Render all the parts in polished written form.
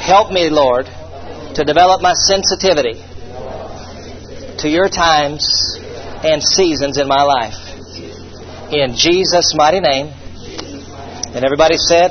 Help me, Lord, to develop my sensitivity to your times and seasons in my life. In Jesus' mighty name. And everybody said,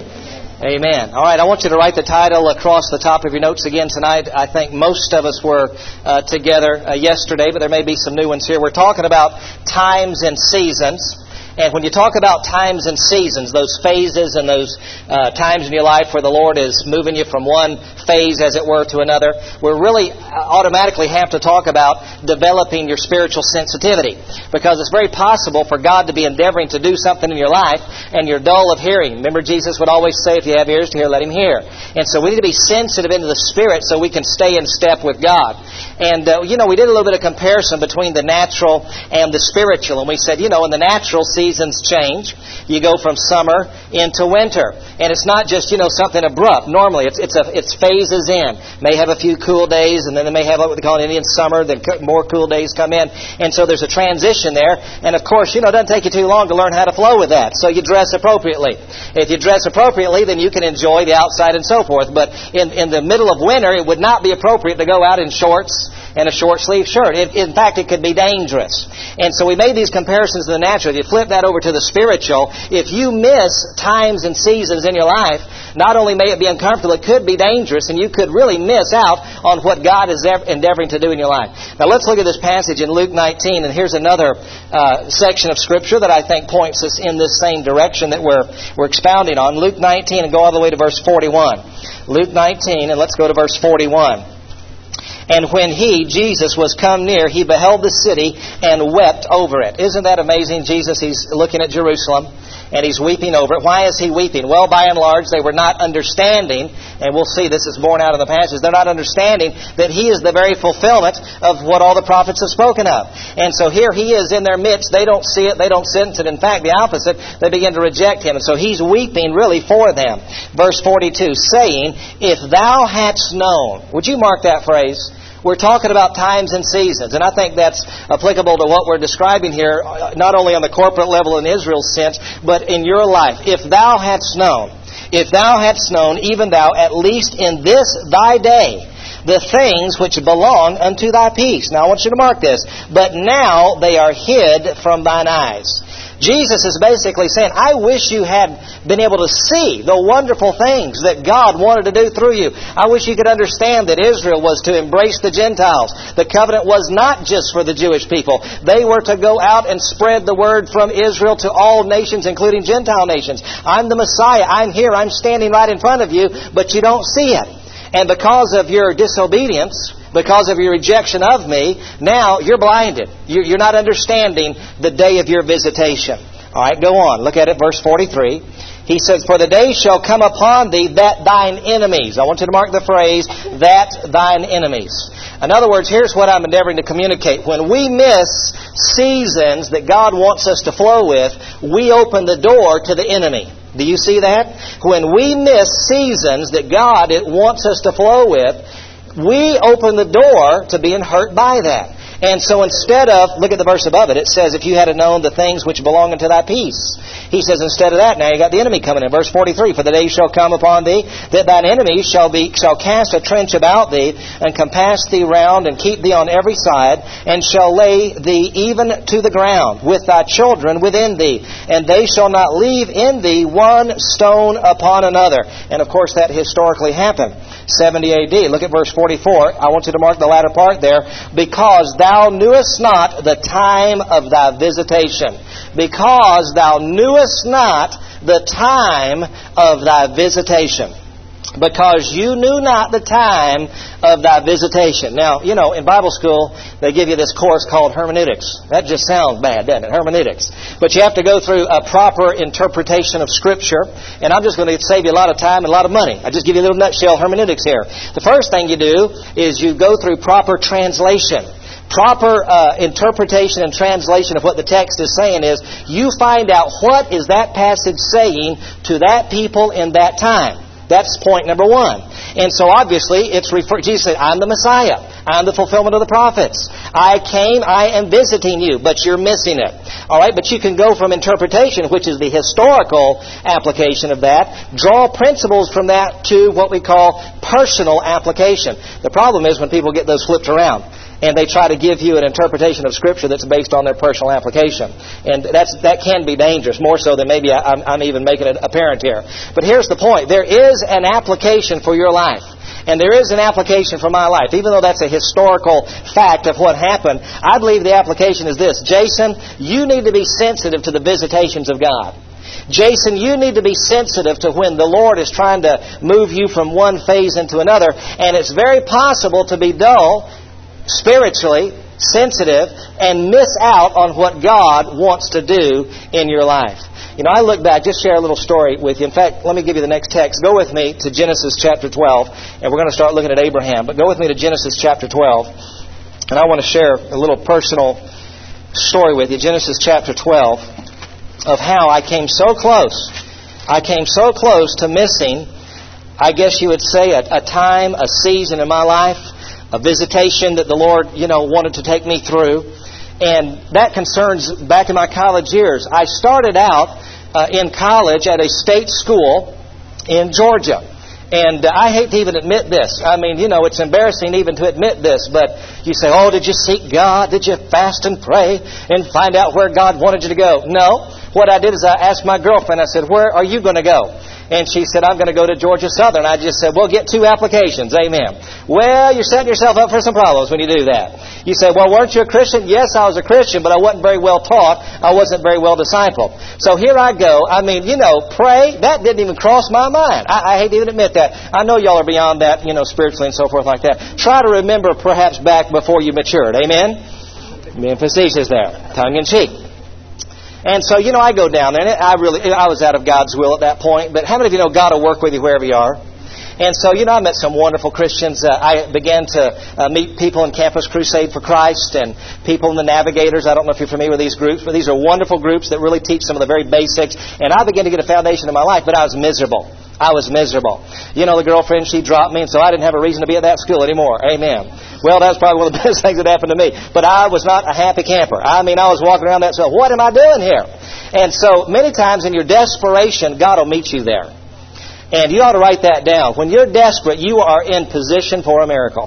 amen. All right, I want you to write the title across the top of your notes again tonight. I think most of us were together yesterday, but there may be some new ones here. We're talking about times and seasons. And when you talk about times and seasons, those phases and those times in your life where the Lord is moving you from one phase, as it were, to another, we really automatically have to talk about developing your spiritual sensitivity. Because it's very possible for God to be endeavoring to do something in your life and you're dull of hearing. Remember, Jesus would always say, if you have ears to hear, let Him hear. And so we need to be sensitive into the Spirit so we can stay in step with God. And, we did a little bit of comparison between the natural and the spiritual. And we said, in the natural seasons change. You go from summer into winter. And it's not just, something abrupt. Normally, it's phases in. May have a few cool days, and then they may have what they call an Indian summer, then more cool days come in. And so there's a transition there. And of course, it doesn't take you too long to learn how to flow with that. So you dress appropriately. If you dress appropriately, then you can enjoy the outside and so forth. But in the middle of winter, it would not be appropriate to go out in shorts and a short sleeve shirt. In fact, it could be dangerous. And so we made these comparisons to the natural. If you flip that over to the spiritual, if you miss times and seasons in your life, not only may it be uncomfortable, it could be dangerous, and you could really miss out on what God is endeavoring to do in your life. Now let's look at this passage in Luke 19, and here's another section of Scripture that I think points us in this same direction that we're expounding on. Luke 19, and go all the way to verse 41. Luke 19, and let's go to verse 41. And when He, Jesus, was come near, He beheld the city and wept over it. Isn't that amazing? Jesus, He's looking at Jerusalem and He's weeping over it. Why is He weeping? Well, by and large, they were not understanding, and we'll see this is borne out of the passage, they're not understanding that He is the very fulfillment of what all the prophets have spoken of. And so here He is in their midst. They don't see it. They don't sense it. In fact, the opposite, they begin to reject Him. And so He's weeping really for them. Verse 42, saying, if thou hadst known. Would you mark that phrase? We're talking about times and seasons, and I think that's applicable to what we're describing here, not only on the corporate level in Israel's sense, but in your life. If thou hadst known, even thou, at least in this thy day, the things which belong unto thy peace. Now I want you to mark this. But now they are hid from thine eyes. Jesus is basically saying, I wish you had been able to see the wonderful things that God wanted to do through you. I wish you could understand that Israel was to embrace the Gentiles. The covenant was not just for the Jewish people. They were to go out and spread the word from Israel to all nations, including Gentile nations. I'm the Messiah. I'm here. I'm standing right in front of you, but you don't see it. And because of your disobedience, because of your rejection of me, now you're blinded. You're not understanding the day of your visitation. All right, go on. Look at it, verse 43. He says, for the day shall come upon thee that thine enemies. I want you to mark the phrase, that thine enemies. In other words, here's what I'm endeavoring to communicate. When we miss seasons that God wants us to flow with, we open the door to the enemy. Do you see that? When we miss seasons that God wants us to flow with, we open the door to being hurt by that. And so instead of, look at the verse above it, it says, if you had known the things which belong unto thy peace. He says, instead of that, now you got the enemy coming in. Verse 43, for the day shall come upon thee, that thine enemies shall cast a trench about thee, and compass thee round, and keep thee on every side, and shall lay thee even to the ground, with thy children within thee. And they shall not leave in thee one stone upon another. And of course that historically happened. 70 AD. Look at verse 44. I want you to mark the latter part there. Because thou knewest not the time of thy visitation. Because thou knewest not the time of thy visitation. Because you knew not the time of thy visitation. Now, in Bible school, they give you this course called hermeneutics. That just sounds bad, doesn't it? Hermeneutics. But you have to go through a proper interpretation of Scripture. And I'm just going to save you a lot of time and a lot of money. I just give you a little nutshell hermeneutics here. The first thing you do is you go through proper translation. Proper interpretation and translation of what the text is saying is, you find out what is that passage saying to that people in that time. That's point number one. And so obviously, Jesus said, I'm the Messiah. I'm the fulfillment of the prophets. I came, I am visiting you, but you're missing it. All right, but you can go from interpretation, which is the historical application of that, draw principles from that to what we call personal application. The problem is when people get those flipped around and they try to give you an interpretation of Scripture that's based on their personal application. And that can be dangerous, more so than maybe I'm even making it apparent here. But here's the point. There is an application for your life. And there is an application for my life. Even though that's a historical fact of what happened, I believe the application is this. Jason, you need to be sensitive to the visitations of God. Jason, you need to be sensitive to when the Lord is trying to move you from one phase into another. And it's very possible to be dull, spiritually sensitive, and miss out on what God wants to do in your life. You know, I look back, just share a little story with you. In fact, let me give you the next text. Go with me to Genesis chapter 12, and we're going to start looking at Abraham. But go with me to Genesis chapter 12, and I want to share a little personal story with you. Genesis chapter 12, of how I came so close. I came so close to missing, I guess you would say, a time, a season in my life, a visitation that the Lord, wanted to take me through. And that concerns back in my college years. I started out in college at a state school in Georgia. And I hate to even admit this. I mean, it's embarrassing even to admit this. But you say, oh, did you seek God? Did you fast and pray and find out where God wanted you to go? No. What I did is I asked my girlfriend, I said, where are you going to go? And she said, I'm going to go to Georgia Southern. I just said, well, get 2 applications. Amen. Well, you're setting yourself up for some problems when you do that. You say, well, weren't you a Christian? Yes, I was a Christian, but I wasn't very well taught. I wasn't very well discipled. So here I go. I mean, pray. That didn't even cross my mind. I hate to even admit that. I know y'all are beyond that, spiritually and so forth like that. Try to remember perhaps back before you matured. Amen? Being facetious there. Tongue in cheek. And so, I go down there, and I was out of God's will at that point. But how many of you know God will work with you wherever you are? And so, I met some wonderful Christians. I began to meet people in Campus Crusade for Christ and people in the Navigators. I don't know if you're familiar with these groups, but these are wonderful groups that really teach some of the very basics. And I began to get a foundation in my life, but I was miserable. I was miserable. The girlfriend, she dropped me, and so I didn't have a reason to be at that school anymore. Amen. Well, that was probably one of the best things that happened to me. But I was not a happy camper. I mean, I was walking around that school. What am I doing here? And so many times in your desperation, God will meet you there. And you ought to write that down. When you're desperate, you are in position for a miracle.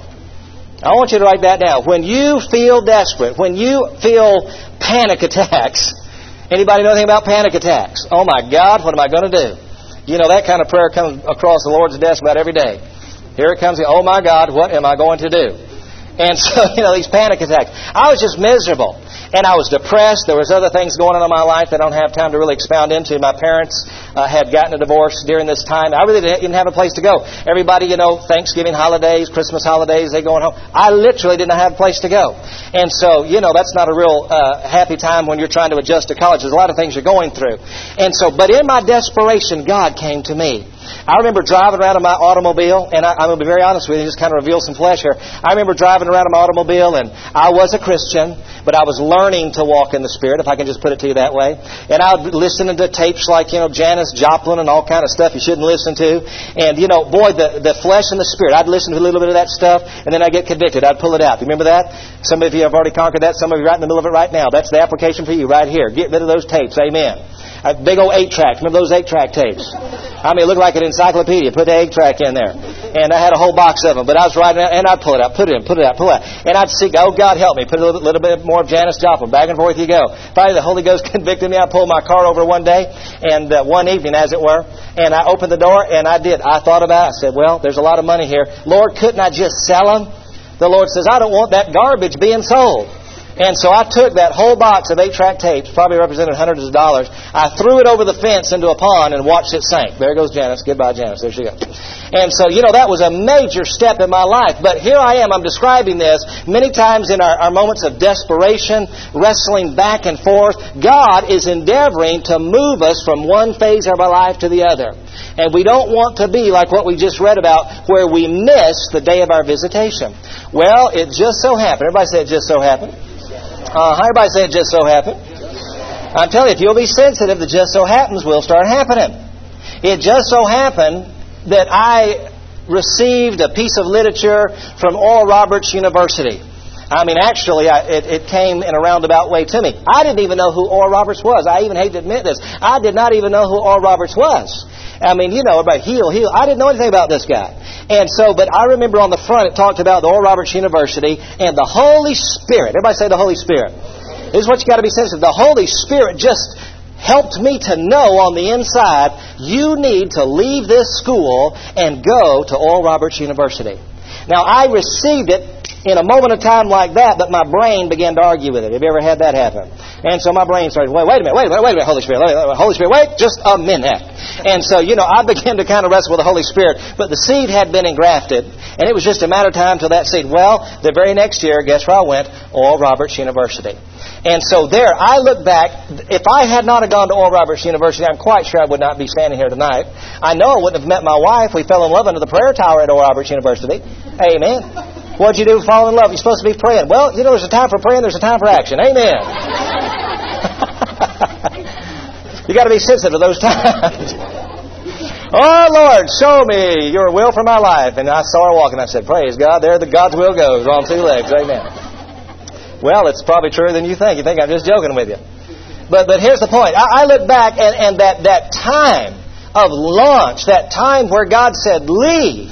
I want you to write that down. When you feel desperate, when you feel panic attacks, anybody know anything about panic attacks? Oh my God, what am I going to do? That kind of prayer comes across the Lord's desk about every day. Here it comes. Oh my God, what am I going to do? And so, these panic attacks. I was just miserable. And I was depressed. There was other things going on in my life that I don't have time to really expound into. My parents had gotten a divorce during this time. I really didn't have a place to go. Everybody, Thanksgiving holidays, Christmas holidays, they going home. I literally didn't have a place to go. And so, that's not a real happy time when you're trying to adjust to college. There's a lot of things you're going through. And so, but in my desperation, God came to me. I remember driving around in my automobile, and I'm going to be very honest with you, just kind of reveal some flesh here. I remember driving around in my automobile, and I was a Christian, but I was learning to walk in the Spirit, if I can just put it to you that way. And I would listen to tapes like, Janis Joplin and all kind of stuff you shouldn't listen to. And, boy, the flesh and the Spirit, I'd listen to a little bit of that stuff, and then I'd get convicted. I'd pull it out. You remember that? Some of you have already conquered that. Some of you are right in the middle of it right now. That's the application for you right here. Get rid of those tapes. Amen. A big old 8-track. Remember those 8-track tapes? I mean, it looked like an encyclopedia. Put the 8-track in there. And I had a whole box of them. But I was writing it, and I'd pull it out, put it in, pull it out. And I'd seek, oh, God, help me. Put a little bit more of Janis Joplin. Back and forth you go. Finally, the Holy Ghost convicted me. I pulled my car over one day, and one evening, as it were, and I opened the door, and I did. I thought about it. I said, well, there's a lot of money here. Lord, couldn't I just sell them? The Lord says, I don't want that garbage being sold. And so I took that whole box of 8-track tapes, probably represented hundreds of dollars. I threw it over the fence into a pond and watched it sink. There goes Janis. Goodbye, Janis. There she goes. And so, that was a major step in my life. But here I am. I'm describing this many times in our moments of desperation, wrestling back and forth. God is endeavoring to move us from one phase of our life to the other. And we don't want to be like what we just read about, where we miss the day of our visitation. Well, it just so happened. Everybody say it just so happened. Everybody say it just so happened. I'm telling you, if you'll be sensitive, the just so happens will start happening. It just so happened that I received a piece of literature from Oral Roberts University. I mean, actually, it came in a roundabout way to me. I didn't even know who Oral Roberts was. I even hate to admit this. I did not even know who Oral Roberts was. I mean, you know, everybody, heal. I didn't know anything about this guy. And so, but I remember on the front it talked about the Oral Roberts University and the Holy Spirit. Everybody say the Holy Spirit. This is what you got to be sensitive. The Holy Spirit just helped me to know on the inside, you need to leave this school and go to Oral Roberts University. Now, I received it in a moment of time like that, but my brain began to argue with it. Have you ever had that happen? And so my brain started, wait a minute, Holy Spirit, wait just a minute. And so, you know, I began to kind of wrestle with the Holy Spirit, but the seed had been engrafted, and it was just a matter of time till that seed. Well, the very next year, guess where I went? Oral Roberts University. And so there, I look back, if I had not gone to Oral Roberts University, I'm quite sure I would not be standing here tonight. I know I wouldn't have met my wife. We fell in love under the prayer tower at Oral Roberts University. Amen. What'd you do to fall in love? You're supposed to be praying. Well, you know, there's a time for praying, there's a time for action. Amen. You got to be sensitive to those times. Oh, Lord, show me your will for my life. And I saw her walking. I said, praise God, there the God's will goes on two legs. Amen. Well, it's probably truer than you think. You think I'm just joking with you. But here's the point. I look back and that time of launch, that time where God said, leave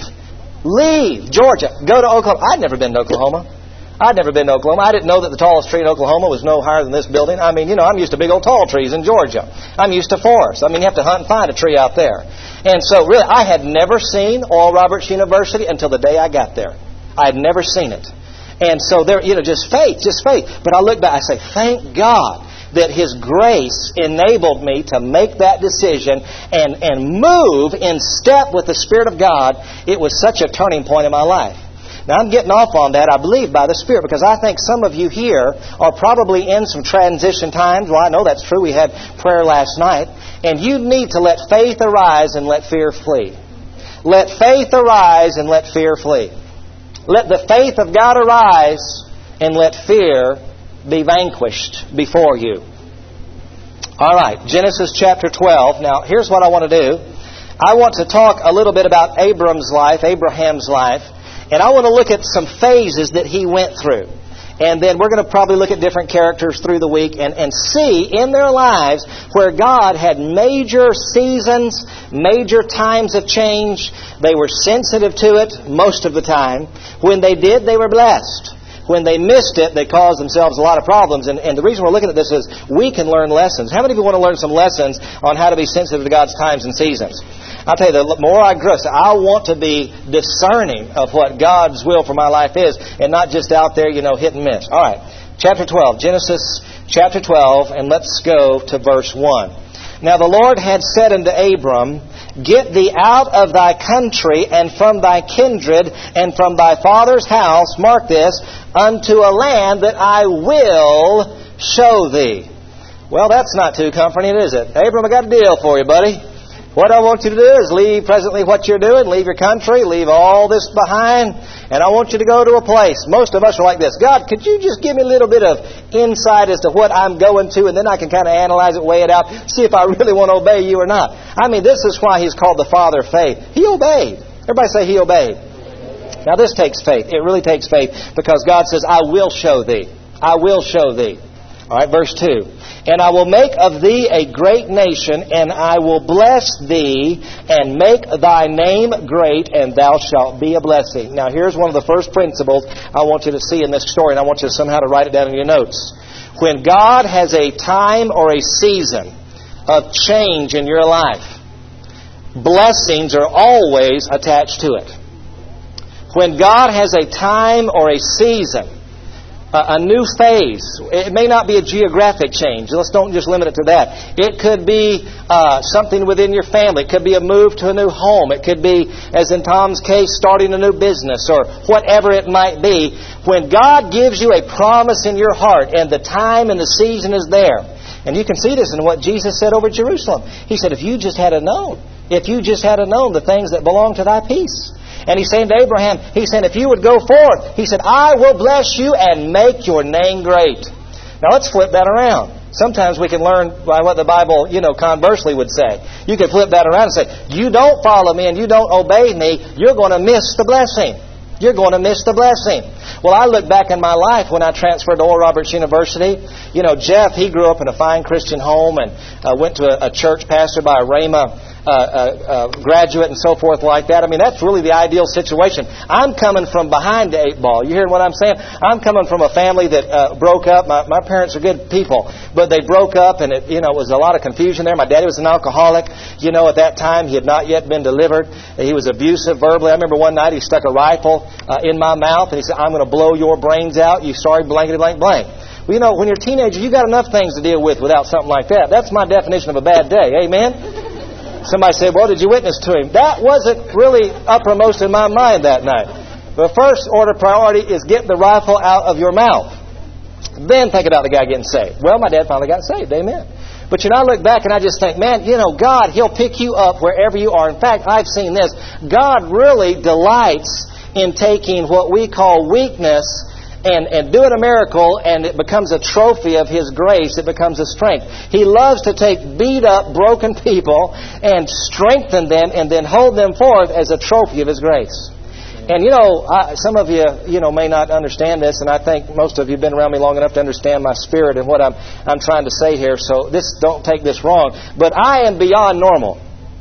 Georgia, go to Oklahoma. I'd never been to Oklahoma. I didn't know that the tallest tree in Oklahoma was no higher than this building. I mean, you know, I'm used to big old tall trees in Georgia. I'm used to forests. I mean, you have to hunt and find a tree out there. And so, really, I had never seen Oral Roberts University until the day I got there. I had never seen it. And so, there, you know, just faith. But I look back, I say, thank God that His grace enabled me to make that decision and move in step with the Spirit of God. It was such a turning point in my life. Now, I'm getting off on that, I believe, by the Spirit, because I think some of you here are probably in some transition times. Well, I know that's true. We had prayer last night. And you need to let faith arise and let fear flee. Let faith arise and let fear flee. Let the faith of God arise and let fear be vanquished before you. All right, Genesis chapter 12. Now, here's what I want to do. I want to talk a little bit about Abraham's life, and I want to look at some phases that he went through. And then we're going to probably look at different characters through the week and see in their lives where God had major seasons, major times of change. They were sensitive to it most of the time. When they did, they were blessed. When they missed it, they caused themselves a lot of problems. And the reason we're looking at this is we can learn lessons. How many of you want to learn some lessons on how to be sensitive to God's times and seasons? I'll tell you, the more I grow, I want to be discerning of what God's will for my life is and not just out there, you know, hit and miss. All right, chapter 12, Genesis chapter 12, and let's go to verse 1. Now the Lord had said unto Abram, Get thee out of thy country and from thy kindred and from thy father's house, mark this, unto a land that I will show thee. Well, that's not too comforting, is it? Abram, I got a deal for you, buddy. What I want you to do is leave presently what you're doing, leave your country, leave all this behind, and I want you to go to a place. Most of us are like this. God, could you just give me a little bit of insight as to what I'm going to, and then I can kind of analyze it, weigh it out, see if I really want to obey you or not. I mean, this is why He's called the Father of faith. He obeyed. Everybody say He obeyed. Now this takes faith. It really takes faith because God says, I will show thee. I will show thee. All right, verse 2. And I will make of thee a great nation, and I will bless thee, and make thy name great, and thou shalt be a blessing. Now, here's one of the first principles I want you to see in this story, and I want you to somehow to write it down in your notes. When God has a time or a season of change in your life, blessings are always attached to it. When God has a time or a season, a new phase. It may not be a geographic change. Let's don't just limit it to that. It could be something within your family. It could be a move to a new home. It could be, as in Tom's case, starting a new business or whatever it might be. When God gives you a promise in your heart and the time and the season is there, and you can see this in what Jesus said over Jerusalem. He said, if you just had known the things that belong to thy peace. And He's saying to Abraham, He said, if you would go forth, He said, I will bless you and make your name great. Now let's flip that around. Sometimes we can learn by what the Bible, conversely would say. You can flip that around and say, you don't follow me and you don't obey me, you're going to miss the blessing. You're going to miss the blessing. Well, I look back in my life when I transferred to Oral Roberts University. Jeff, he grew up in a fine Christian home and went to a church pastored by a Rhema graduate and so forth like that. I mean, that's really the ideal situation. I'm coming from behind the 8 ball. You hearing what I'm saying? I'm coming from a family that broke up. My parents are good people, but they broke up, and it was a lot of confusion there. My daddy was an alcoholic. At that time, he had not yet been delivered. He was abusive verbally. I remember one night he stuck a rifle in my mouth, and he said, "I'm going to blow your brains out. You sorry blankety blank blank." Well, when you're a teenager, you got enough things to deal with without something like that. That's my definition of a bad day. Amen? Somebody said, well, did you witness to him? That wasn't really uppermost in my mind that night. The first order priority is get the rifle out of your mouth. Then think about the guy getting saved. Well, my dad finally got saved. Amen. But I look back and I just think, man, God, He'll pick you up wherever you are. In fact, I've seen this. God really delights in taking what we call weakness and doing a miracle, and it becomes a trophy of His grace. It becomes a strength. He loves to take beat up, broken people and strengthen them and then hold them forth as a trophy of His grace. And some of you, may not understand this, and I think most of you have been around me long enough to understand my spirit and what I'm trying to say here. So don't take this wrong. But I am beyond normal.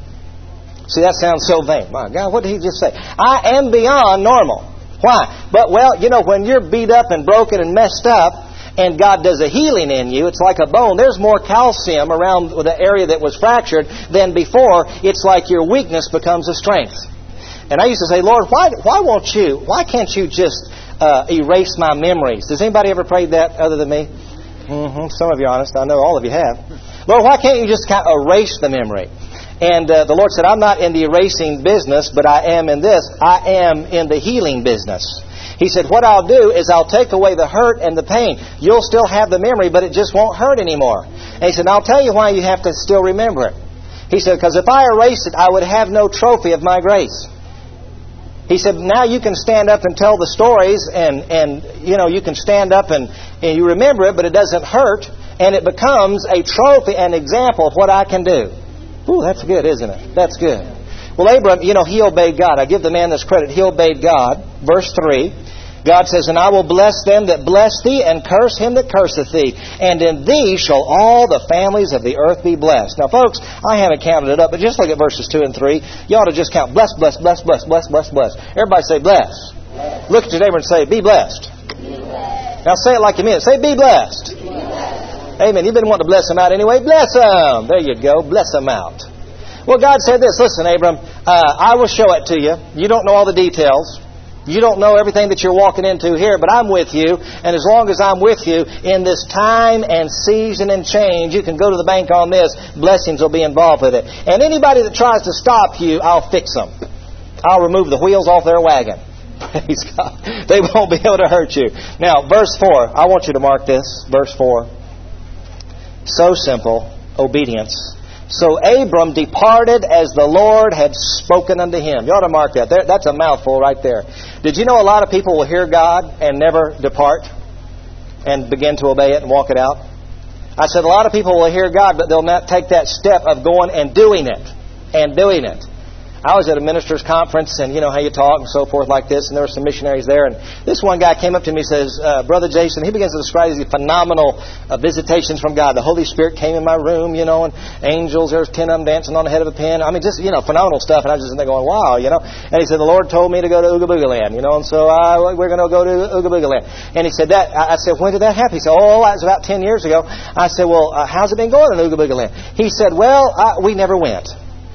See, that sounds so vain. My God, what did he just say? I am beyond normal. Why? But, when you're beat up and broken and messed up, and God does a healing in you, it's like a bone. There's more calcium around the area that was fractured than before. It's like your weakness becomes a strength. And I used to say, Lord, why can't you just erase my memories? Does anybody ever pray that other than me? Some of you are honest. I know all of you have. Lord, why can't you just kind of erase the memory? And the Lord said, I'm not in the erasing business, but I am in this. I am in the healing business. He said, what I'll do is I'll take away the hurt and the pain. You'll still have the memory, but it just won't hurt anymore. And He said, I'll tell you why you have to still remember it. He said, because if I erase it, I would have no trophy of my grace. He said, now you can stand up and tell the stories, and you can stand up and you remember it, but it doesn't hurt, and it becomes a trophy, an example of what I can do. Ooh, that's good, isn't it? That's good. Well, Abram, he obeyed God. I give the man this credit. He obeyed God. Verse 3, God says, and I will bless them that bless thee, and curse him that curseth thee. And in thee shall all the families of the earth be blessed. Now, folks, I haven't counted it up, but just look at verses 2 and 3. You ought to just count bless, bless, bless, bless, bless, bless, bless. Everybody say bless. Look at your neighbor and say, be blessed. Now say it like you mean it. Say, be blessed. Amen. You've been wanting to bless them out anyway. Bless them. There you go. Bless them out. Well, God said this. Listen, Abram, I will show it to you. You don't know all the details. You don't know everything that you're walking into here, but I'm with you. And as long as I'm with you in this time and season and change, you can go to the bank on this. Blessings will be involved with it. And anybody that tries to stop you, I'll fix them. I'll remove the wheels off their wagon. Praise God. They won't be able to hurt you. Now, verse 4. I want you to mark this. Verse 4. So simple, obedience. So Abram departed as the Lord had spoken unto him. You ought to mark that. That's a mouthful right there. Did you know a lot of people will hear God and never depart and begin to obey it and walk it out? I said a lot of people will hear God, but they'll not take that step of going and doing it. And doing it. I was at a minister's conference, and you know how you talk and so forth like this, and there were some missionaries there. And this one guy came up to me and says, Brother Jason, he begins to describe these phenomenal visitations from God. The Holy Spirit came in my room, and angels, there's 10 of them dancing on the head of a pin. I mean, just, phenomenal stuff. And I was just going, wow, And he said, the Lord told me to go to Ooga Booga Land, and so we're going to go to Ooga Booga Land. And he said, I said, when did that happen? He said, that was about 10 years ago. I said, well, how's it been going in Ooga Booga Land? He said, well, we never went.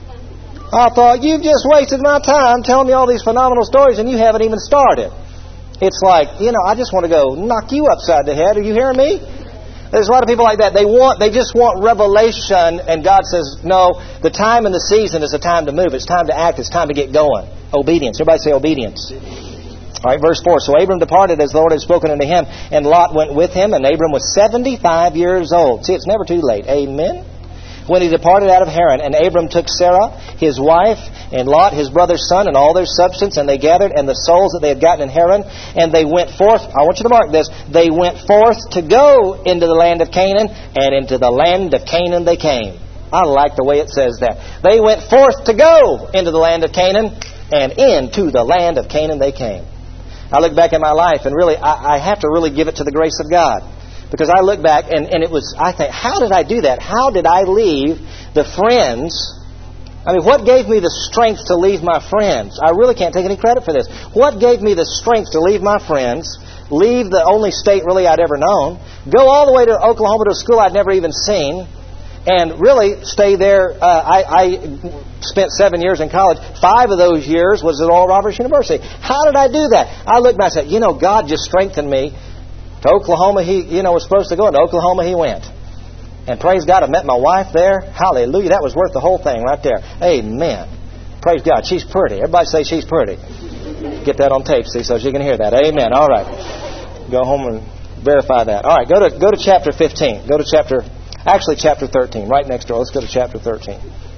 I thought, you've just wasted my time telling me all these phenomenal stories and you haven't even started. It's like, I just want to go knock you upside the head. Are you hearing me? There's a lot of people like that. They just want revelation, and God says, no, the time and the season is a time to move. It's time to act. It's time to get going. Obedience. Everybody say obedience. All right, verse 4. So Abram departed as the Lord had spoken unto him, and Lot went with him, and Abram was 75 years old. See, it's never too late. Amen. when he departed out of Haran. And Abram took Sarah, his wife, and Lot, his brother's son, and all their substance, and they gathered, and the souls that they had gotten in Haran, and they went forth. I want you to mark this. They went forth to go into the land of Canaan, and into the land of Canaan they came. I like the way it says that. They went forth to go into the land of Canaan, and into the land of Canaan they came. I look back at my life, and really, I have to really give it to the grace of God. Because I look back, and I think, how did I do that? How did I leave the friends? I mean, what gave me the strength to leave my friends? I really can't take any credit for this. What gave me the strength to leave my friends, leave the only state really I'd ever known, go all the way to Oklahoma to a school I'd never even seen, and really stay there? I spent 7 years in college. 5 of those years was at Oral Roberts University. How did I do that? I looked back and said, God just strengthened me. To Oklahoma, he was supposed to go. And to Oklahoma, he went. And praise God, I met my wife there. Hallelujah. That was worth the whole thing right there. Amen. Praise God. She's pretty. Everybody say she's pretty. Get that on tape, see, so she can hear that. Amen. All right. Go home and verify that. All right. Go to chapter 15. Go to chapter 13. Right next door. Let's go to chapter 13.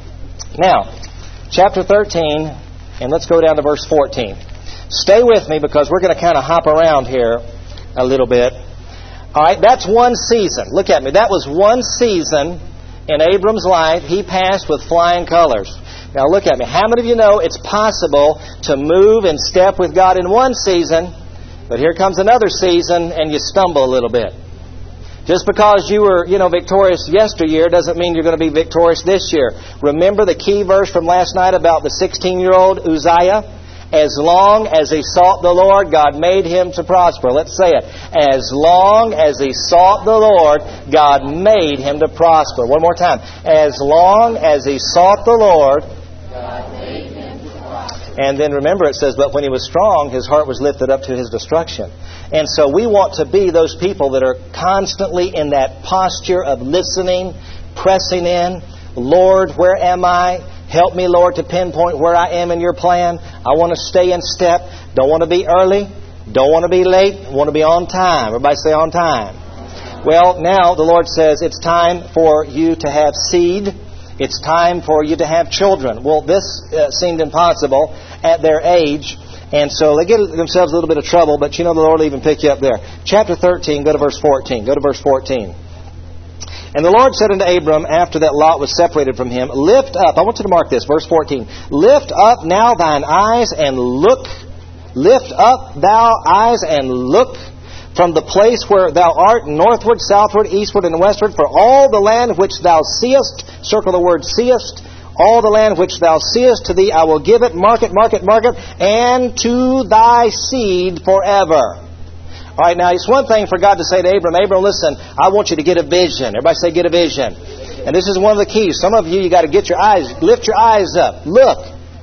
Now, chapter 13, and let's go down to verse 14. Stay with me because we're going to kind of hop around here a little bit. All right, that's one season. Look at me. That was one season in Abram's life. He passed with flying colors. Now look at me. How many of you know it's possible to move and step with God in one season, but here comes another season and you stumble a little bit? Just because you were, victorious yesteryear doesn't mean you're going to be victorious this year. Remember the key verse from last night about the 16-year-old Uzziah? As long as he sought the Lord, God made him to prosper. Let's say it. As long as he sought the Lord, God made him to prosper. One more time. As long as he sought the Lord, God made him to prosper. And then remember it says, but when he was strong, his heart was lifted up to his destruction. And so we want to be those people that are constantly in that posture of listening, pressing in. Lord, where am I? Help me, Lord, to pinpoint where I am in your plan. I want to stay in step. Don't want to be early. Don't want to be late. I want to be on time. Everybody say on time. Well, now the Lord says it's time for you to have seed. It's time for you to have children. Well, this seemed impossible at their age. And so they get themselves a little bit of trouble. But the Lord will even pick you up there. Chapter 13, go to verse 14. Go to verse 14. And the Lord said unto Abram, after that Lot was separated from him, lift up, I want you to mark this, verse 14. Lift up now thine eyes and look. Lift up thou eyes and look from the place where thou art, northward, southward, eastward, and westward, for all the land which thou seest, circle the word seest, all the land which thou seest to thee I will give it, mark it, and to thy seed forever. All right, now it's one thing for God to say to Abram, listen, I want you to get a vision. Everybody say get a vision. And this is one of the keys. Some of you got to get your eyes, lift your eyes up. Look.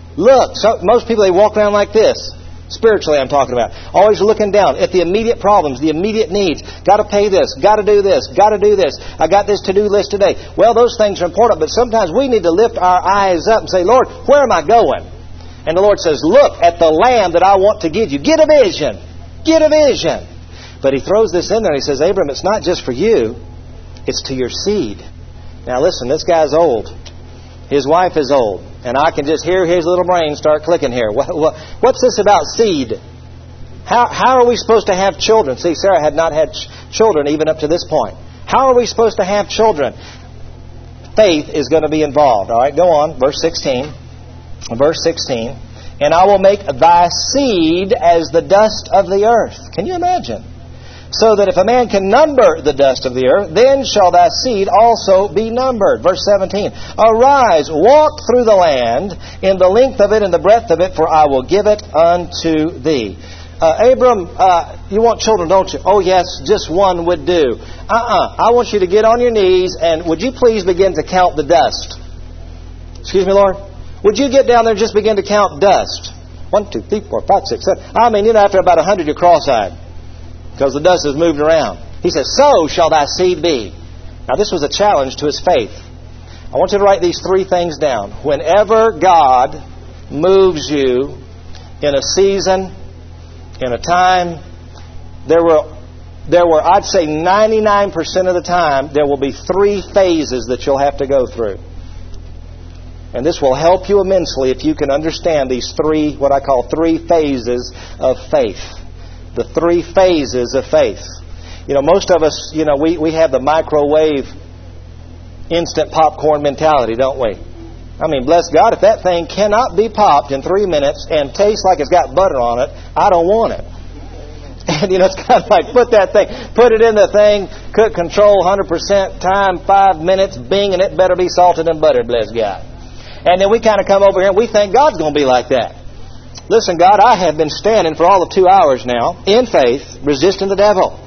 So most people, they walk around like this. Spiritually, I'm talking about. Always looking down at the immediate problems, the immediate needs. Got to pay this. Got to do this. Got to do this. I got this to-do list today. Well, those things are important, but sometimes we need to lift our eyes up and say, Lord, where am I going? And the Lord says, look at the land that I want to give you. Get a vision. Get a vision. But he throws this in there and he says, Abram, it's not just for you. It's to your seed. Now listen, this guy's old. His wife is old. And I can just hear his little brain start clicking here. What's this about seed? How are we supposed to have children? See, Sarah had not had children even up to this point. How are we supposed to have children? Faith is going to be involved. All right, go on. Verse 16. Verse 16. And I will make thy seed as the dust of the earth. Can you imagine? So that if a man can number the dust of the earth, then shall thy seed also be numbered. Verse 17. Arise, walk through the land in the length of it and the breadth of it, for I will give it unto thee. Abram, you want children, don't you? Oh, yes, just one would do. I want you to get on your knees and would you please begin to count the dust? Excuse me, Lord? Would you get down there and just begin to count dust? 1, 2, 3, 4, 5, 6, 7. After about 100, you're cross-eyed. Because the dust has moved around. He says, so shall thy seed be. Now this was a challenge to his faith. I want you to write these 3 things down. Whenever God moves you in a season, in a time, there will I'd say 99% of the time, there will be 3 phases that you'll have to go through. And this will help you immensely if you can understand these 3, what I call 3 phases of faith. The 3 phases of faith. Most of us, we have the microwave instant popcorn mentality, don't we? I mean, bless God, if that thing cannot be popped in 3 minutes and tastes like it's got butter on it, I don't want it. And, it's kind of like put it in the thing, cook control 100% time, 5 minutes, bing, and it better be salted and buttered, bless God. And then we kind of come over here and we think God's going to be like that. Listen, God, I have been standing for all of 2 hours now, in faith, resisting the devil.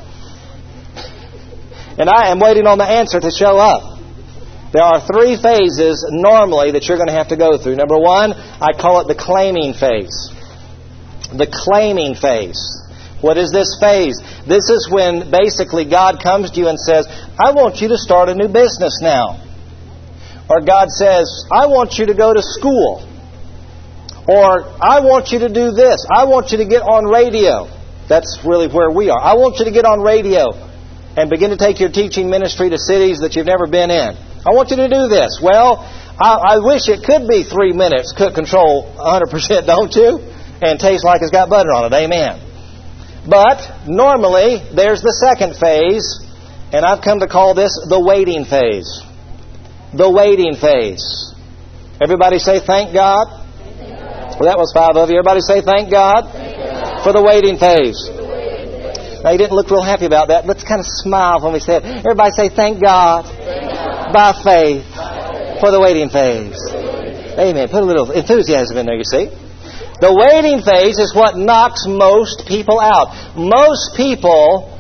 And I am waiting on the answer to show up. There are 3 phases normally that you're going to have to go through. Number 1, I call it the claiming phase. The claiming phase. What is this phase? This is when basically God comes to you and says, I want you to start a new business now. Or God says, I want you to go to school. Or I want you to do this. I want you to get on radio. That's really where we are. I want you to get on radio and begin to take your teaching ministry to cities that you've never been in. I want you to do this. Well, I wish it could be 3 minutes, cook control 100%, don't you? And taste like it's got butter on it. Amen. But normally, there's the second phase, and I've come to call this the waiting phase. The waiting phase. Everybody say, thank God. Well, that was 5 of you. Everybody say, thank God, for the waiting phase. Now, you didn't look real happy about that. Let's kind of smile when we say it. Everybody say, thank God, by faith, for the waiting phase. Amen. Put a little enthusiasm in there, you see. The waiting phase is what knocks most people out. Most people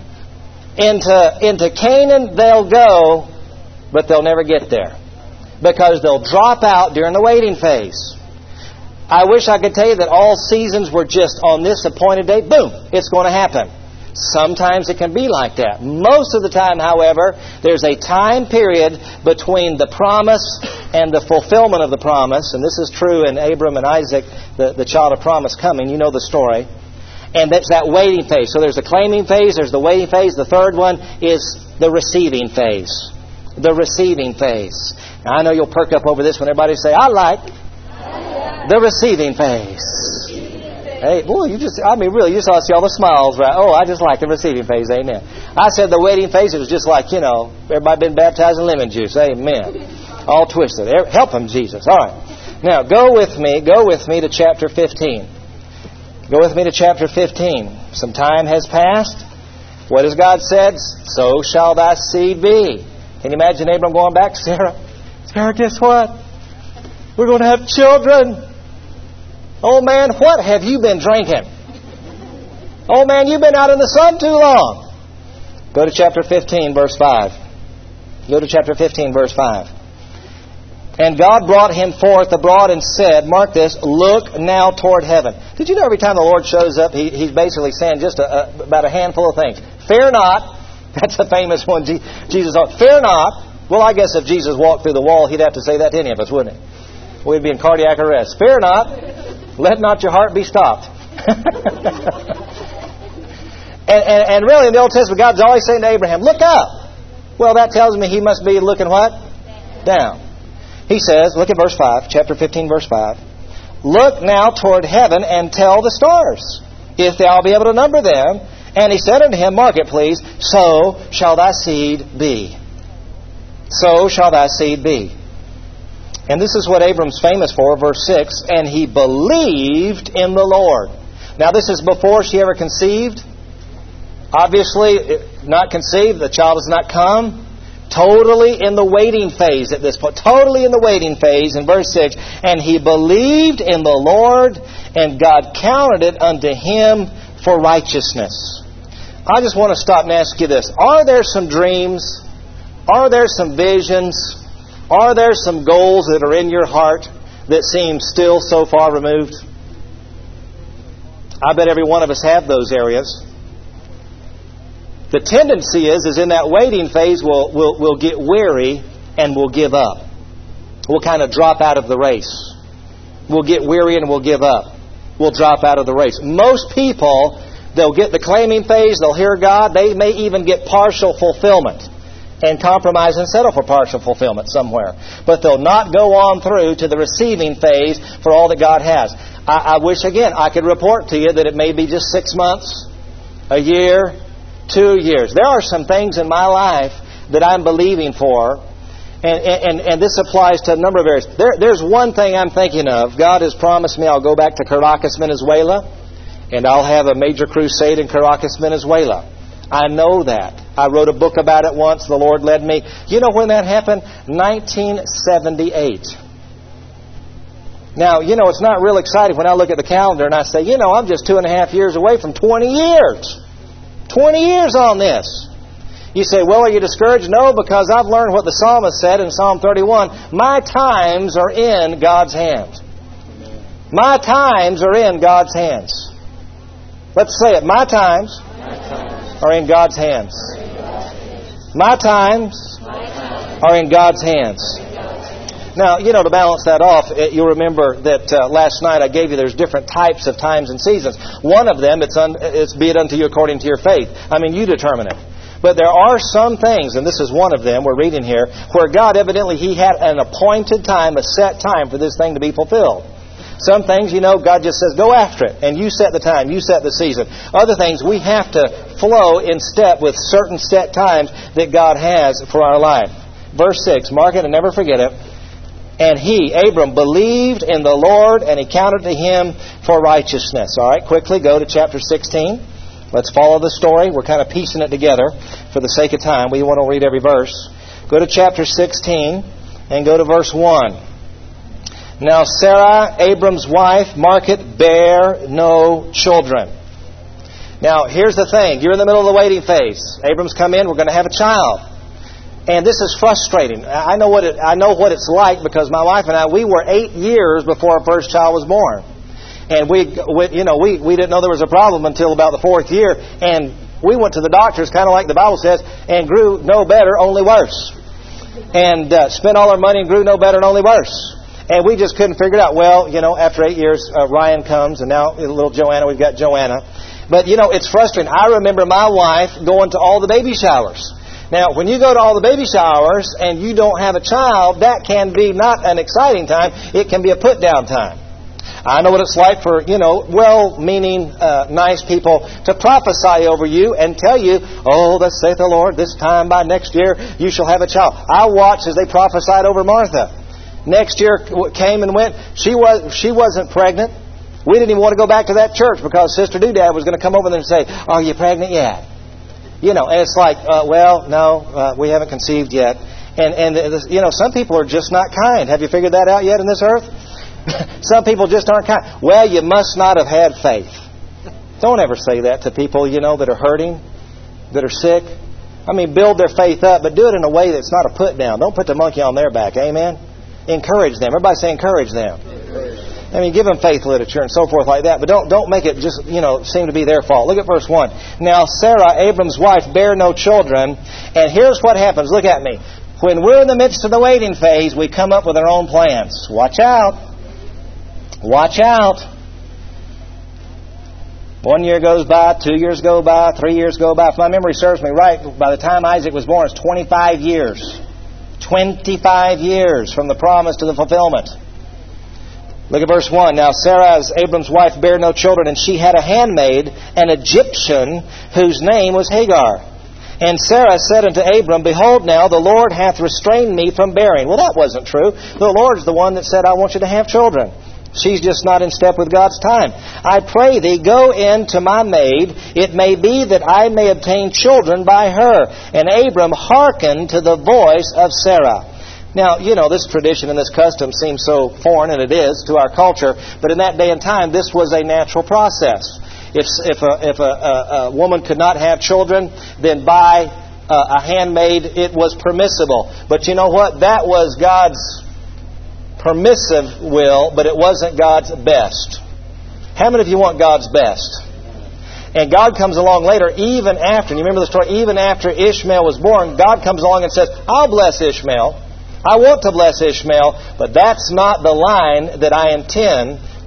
into Canaan, they'll go, but they'll never get there. Because they'll drop out during the waiting phase. I wish I could tell you that all seasons were just on this appointed date. Boom! It's going to happen. Sometimes it can be like that. Most of the time, however, there's a time period between the promise and the fulfillment of the promise. And this is true in Abram and Isaac, the child of promise coming. You know the story. And that's that waiting phase. So there's the claiming phase, there's the waiting phase. The third one is the receiving phase. The receiving phase. Now, I know you'll perk up over this when everybody say, I like the receiving phase. Hey, boy, you just ought to see all the smiles, right? Oh, I just like the receiving phase, amen. I said the waiting phase, it was just like, everybody been baptized in lemon juice, amen. All twisted. Help them, Jesus. All right. Now, go with me to chapter 15. Go with me to chapter 15. Some time has passed. What has God said? So shall thy seed be. Can you imagine Abram going back? Sarah, guess what? We're going to have children. Oh, man, what have you been drinking? Oh, man, you've been out in the sun too long. Go to chapter 15, verse 5. Go to chapter 15, verse 5. And God brought him forth abroad and said, mark this, look now toward heaven. Did you know every time the Lord shows up, He's basically saying just about a handful of things. Fear not. That's a famous one. Jesus said, fear not. Well, I guess if Jesus walked through the wall, He'd have to say that to any of us, wouldn't He? We'd be in cardiac arrest. Fear not. Let not your heart be stopped. and really, in the Old Testament, God's always saying to Abraham, look up. Well, that tells me he must be looking what? Down. He says, look at verse 5, chapter 15, verse 5. Look now toward heaven and tell the stars, if thou be able to number them. And he said unto him, mark it please, so shall thy seed be. So shall thy seed be. And this is what Abram's famous for, verse 6. And he believed in the Lord. Now this is before she ever conceived. Obviously, not conceived. The child has not come. Totally in the waiting phase at this point. Totally in the waiting phase in verse 6. And he believed in the Lord, and God counted it unto him for righteousness. I just want to stop and ask you this. Are there some dreams? Are there some visions? Are there some goals that are in your heart that seem still so far removed? I bet every one of us have those areas. The tendency is in that waiting phase, we'll get weary and we'll give up. We'll kind of drop out of the race. We'll get weary and we'll give up. We'll drop out of the race. Most people, They'll get the claiming phase. They'll hear God. They may even get partial fulfillment and compromise and settle for partial fulfillment somewhere. But they'll not go on through to the receiving phase for all that God has. I wish, again, I could report to you that it may be just 6 months, a year, 2 years. There are some things in my life that I'm believing for, and this applies to a number of areas. There's one thing I'm thinking of. God has promised me I'll go back to Caracas, Venezuela, and I'll have a major crusade in Caracas, Venezuela. I know that. I wrote a book about it once. The Lord led me. You know when that happened? 1978. Now, it's not real exciting when I look at the calendar and I say, I'm just 2.5 years away from 20 years. 20 years on this. You say, well, are you discouraged? No, because I've learned what the psalmist said in Psalm 31. My times are in God's hands. My times are in God's hands. Let's say it. My times are in God's hands. My times are in God's hands. Now, to balance that off, you'll remember that last night I gave you there's different types of times and seasons. One of them, it's be it unto you according to your faith. You determine it. But there are some things, and this is one of them we're reading here, where God evidently He had an appointed time, a set time for this thing to be fulfilled. Some things, God just says, go after it. And you set the time. You set the season. Other things, we have to flow in step with certain set times that God has for our life. Verse 6, mark it and never forget it. And he, Abram, believed in the Lord, and He counted to him for righteousness. All right, quickly go to chapter 16. Let's follow the story. We're kind of piecing it together for the sake of time. We want to read every verse. Go to chapter 16 and go to verse 1. Now Sarah, Abram's wife, mark it, bare no children. Now here's the thing. You're in the middle of the waiting phase. Abram's come in. We're going to have a child. And this is frustrating. I know what it's like because my wife and I, we were 8 years before our first child was born. And we didn't know there was a problem until about the 4th year. And we went to the doctors, kind of like the Bible says, and grew no better, only worse. And spent all our money and grew no better and only worse. And we just couldn't figure it out. Well, after 8 years, Ryan comes, and now little Joanna, we've got Joanna. But, it's frustrating. I remember my wife going to all the baby showers. Now, when you go to all the baby showers and you don't have a child, that can be not an exciting time. It can be a put-down time. I know what it's like for, well-meaning, nice people to prophesy over you and tell you, oh, thus saith the Lord, this time by next year you shall have a child. I watched as they prophesied over Martha. Next year came and went. She wasn't pregnant. We didn't even want to go back to that church because Sister Doodad was going to come over there and say, are you pregnant yet? And it's like, no, we haven't conceived yet. And some people are just not kind. Have you figured that out yet in this earth? Some people just aren't kind. Well, you must not have had faith. Don't ever say that to people, that are hurting, that are sick. Build their faith up, but do it in a way that's not a put down. Don't put the monkey on their back. Amen? Encourage them. Everybody say encourage them. Give them faith literature and so forth like that. But don't make it just, seem to be their fault. Look at verse 1. Now Sarah, Abram's wife, bare no children. And here's what happens. Look at me. When we're in the midst of the waiting phase, we come up with our own plans. Watch out. Watch out. 1 year goes by, 2 years go by, 3 years go by. If my memory serves me right, by the time Isaac was born, it's 25 years. 25 years from the promise to the fulfillment. Look at verse 1. Now Sarah, Abram's wife, bare no children, and she had a handmaid, an Egyptian, whose name was Hagar. And Sarah said unto Abram, behold, now the Lord hath restrained me from bearing. Well, that wasn't true. The Lord's the one that said, I want you to have children. She's just not in step with God's time. I pray thee, go in to my maid. It may be that I may obtain children by her. And Abram hearkened to the voice of Sarah. Now, this tradition and this custom seems so foreign, and it is, to our culture. But in that day and time, this was a natural process. If a woman could not have children, then by a handmaid, it was permissible. But you know what? That was God's permissive will, but it wasn't God's best. How many of you want God's best? And God comes along later, even after, and you remember the story, even after Ishmael was born, God comes along and says, I'll bless Ishmael. I want to bless Ishmael, but that's not the line that I intend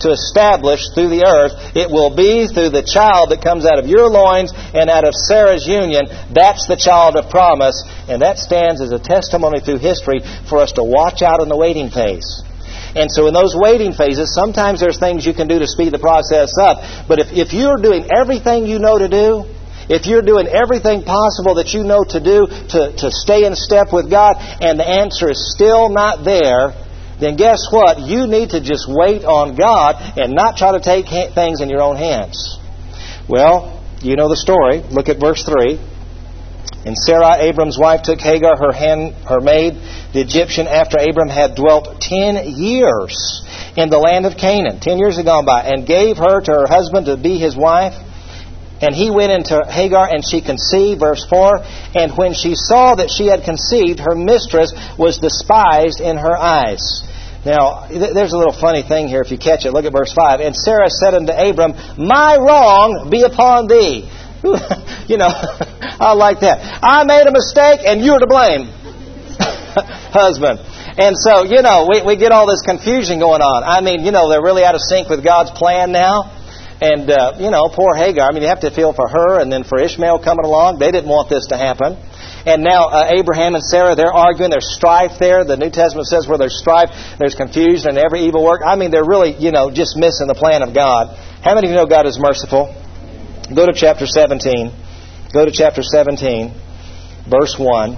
to establish through the earth. It will be through the child that comes out of your loins and out of Sarah's union. That's the child of promise. And that stands as a testimony through history for us to watch out in the waiting phase. And so in those waiting phases, sometimes there's things you can do to speed the process up. But if you're doing everything you know to do, if you're doing everything possible that you know to do to stay in step with God, and the answer is still not there, then guess what? You need to just wait on God and not try to take things in your own hands. Well, you know the story. Look at verse 3. And Sarai, Abram's wife, took Hagar, her maid, the Egyptian, after Abram had dwelt 10 years in the land of Canaan. 10 years had gone by. And gave her to her husband to be his wife. And he went into Hagar, and she conceived, verse 4. And when she saw that she had conceived, her mistress was despised in her eyes. Now, there's a little funny thing here if you catch it. Look at verse 5. And Sarah said unto Abram, My wrong be upon thee. You know, I like that. I made a mistake, and you're to blame, husband. And so, you know, we get all this confusion going on. I mean, you know, they're really out of sync with God's plan now. And, you know, poor Hagar. I mean, you have to feel for her and then for Ishmael coming along. They didn't want this to happen. And now Abraham and Sarah, they're arguing. There's strife there. The New Testament says where there's strife, there's confusion and every evil work. I mean, they're really, you know, just missing the plan of God. How many of you know God is merciful? Go to chapter 17. Go to chapter 17, verse 1.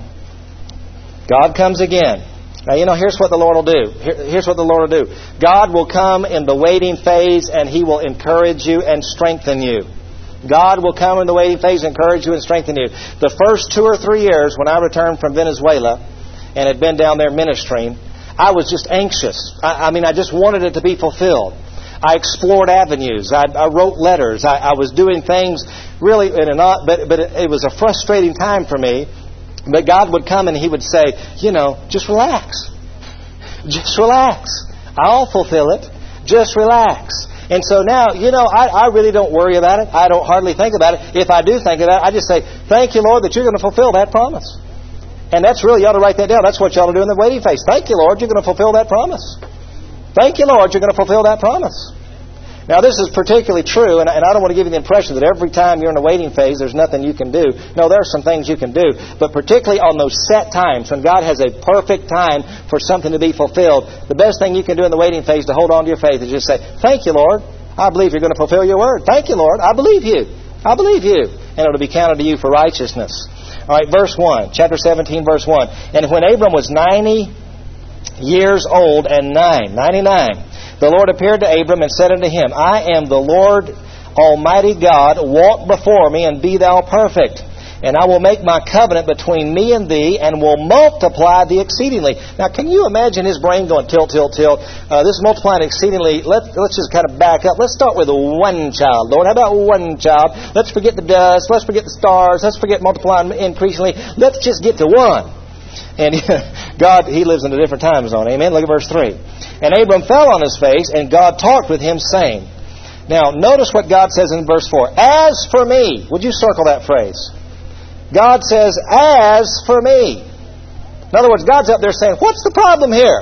God comes again. Now, you know, here's what the Lord will do. Here's what the Lord will do. God will come in the waiting phase, and He will encourage you and strengthen you. God will come in the waiting phase, encourage you and strengthen you. The first 2 or 3 years when I returned from Venezuela and had been down there ministering, I was just anxious. I mean, I just wanted it to be fulfilled. I explored avenues. I wrote letters. I was doing things really, but it was a frustrating time for me. But God would come and He would say, you know, just relax. Just relax. I'll fulfill it. Just relax. And so now, you know, I really don't worry about it. I don't hardly think about it. If I do think about it, I just say, thank you, Lord, that you're going to fulfill that promise. And that's really, you ought to write that down. That's what you ought to do in the waiting phase. Thank you, Lord, you're going to fulfill that promise. Thank you, Lord, you're going to fulfill that promise. Now, this is particularly true, and I don't want to give you the impression that every time you're in a waiting phase, there's nothing you can do. No, there are some things you can do. But particularly on those set times, when God has a perfect time for something to be fulfilled, the best thing you can do in the waiting phase to hold on to your faith is just say, thank you, Lord. I believe you're going to fulfill your word. Thank you, Lord. I believe you. I believe you. And it'll be counted to you for righteousness. All right, verse 1. Chapter 17, verse 1. And when Abram was 90 years old and 99, the Lord appeared to Abram and said unto him, I am the Lord Almighty God. Walk before me and be thou perfect. And I will make my covenant between me and thee and will multiply thee exceedingly. Now, can you imagine his brain going tilt, tilt, tilt? This multiplying exceedingly, let's just kind of back up. Let's start with one child, Lord. How about one child? Let's forget the dust. Let's forget the stars. Let's forget multiplying increasingly. Let's just get to one. And God, He lives in a different time zone. Amen? Look at verse 3. And Abram fell on his face, and God talked with him, saying... Now, notice what God says in verse 4. As for me... Would you circle that phrase? God says, as for me. In other words, God's up there saying, what's the problem here?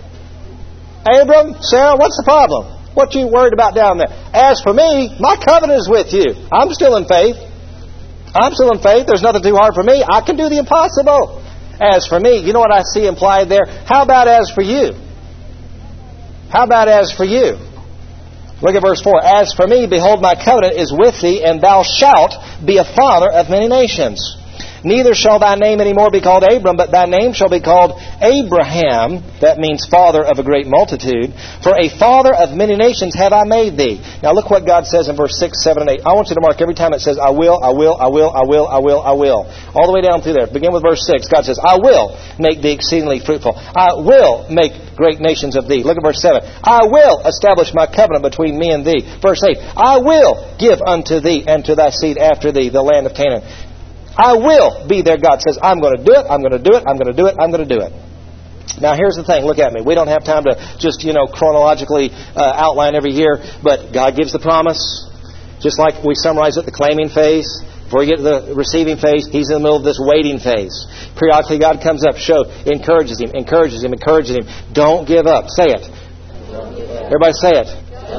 Abram, Sarah, what's the problem? What are you worried about down there? As for me, my covenant is with you. I'm still in faith. I'm still in faith. There's nothing too hard for me. I can do the impossible. As for me, you know what I see implied there? How about as for you? How about as for you? Look at verse 4. As for me, behold, my covenant is with thee, and thou shalt be a father of many nations. Neither shall thy name any more be called Abram, but thy name shall be called Abraham. That means father of a great multitude. For a father of many nations have I made thee. Now look what God says in verse 6, 7, and 8. I want you to mark every time it says, I will, I will, I will, I will, I will, I will. All the way down through there. Begin with verse 6. God says, I will make thee exceedingly fruitful. I will make great nations of thee. Look at verse 7. I will establish my covenant between me and thee. Verse 8. I will give unto thee and to thy seed after thee the land of Canaan. I will be their God. Says, I'm going to do it, I'm going to do it, I'm going to do it, I'm going to do it. Now, here's the thing. Look at me. We don't have time to just, chronologically outline every year, but God gives the promise. Just like we summarize it, the claiming phase. Before you get to the receiving phase, He's in the middle of this waiting phase. Periodically, God comes up, encourages him. Don't give up. Say it. Everybody say it.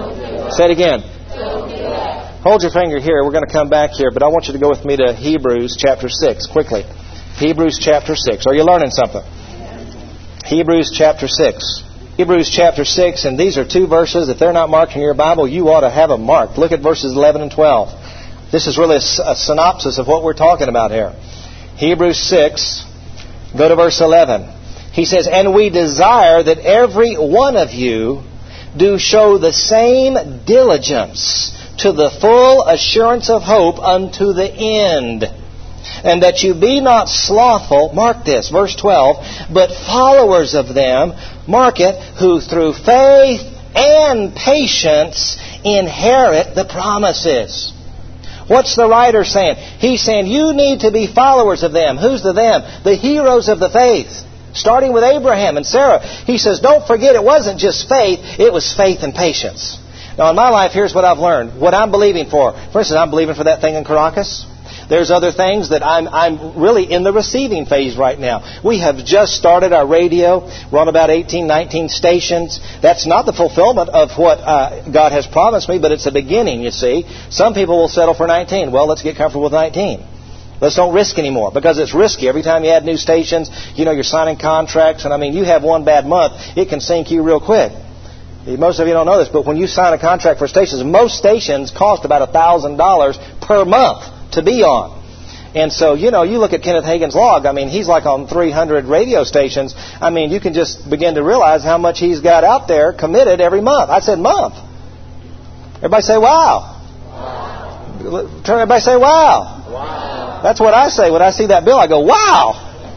Say it again. Hold your finger here. We're going to come back here, but I want you to go with me to Hebrews chapter 6, quickly. Hebrews chapter 6. Are you learning something? Hebrews chapter 6. Hebrews chapter 6, and these are two verses. If they're not marked in your Bible, you ought to have them marked. Look at verses 11 and 12. This is really a synopsis of what we're talking about here. Hebrews 6, go to verse 11. He says, "And we desire that every one of you do show the same diligence to the full assurance of hope unto the end. And that you be not slothful," mark this, verse 12, "but followers of them," mark it, "who through faith and patience inherit the promises." What's the writer saying? He's saying you need to be followers of them. Who's the them? The heroes of the faith. Starting with Abraham and Sarah. He says, don't forget it wasn't just faith, it was faith and patience. Now in my life, here's what I've learned. What I'm believing for. For instance, I'm believing for that thing in Caracas. There's other things that I'm really in the receiving phase right now. We have just started our radio. We're on about 18, 19 stations. That's not the fulfillment of what God has promised me, but it's a beginning, you see. Some people will settle for 19. Well, let's get comfortable with 19. Let's don't risk anymore, because it's risky. Every time you add new stations, you're signing contracts. And you have one bad month, it can sink you real quick. Most of you don't know this, but when you sign a contract for stations, most stations cost about $1,000 per month to be on. And so, you look at Kenneth Hagin's log. He's like on 300 radio stations. You can just begin to realize how much he's got out there committed every month. I said month. Everybody say, wow. Wow. Everybody say, wow. Wow. That's what I say when I see that bill. I go, wow.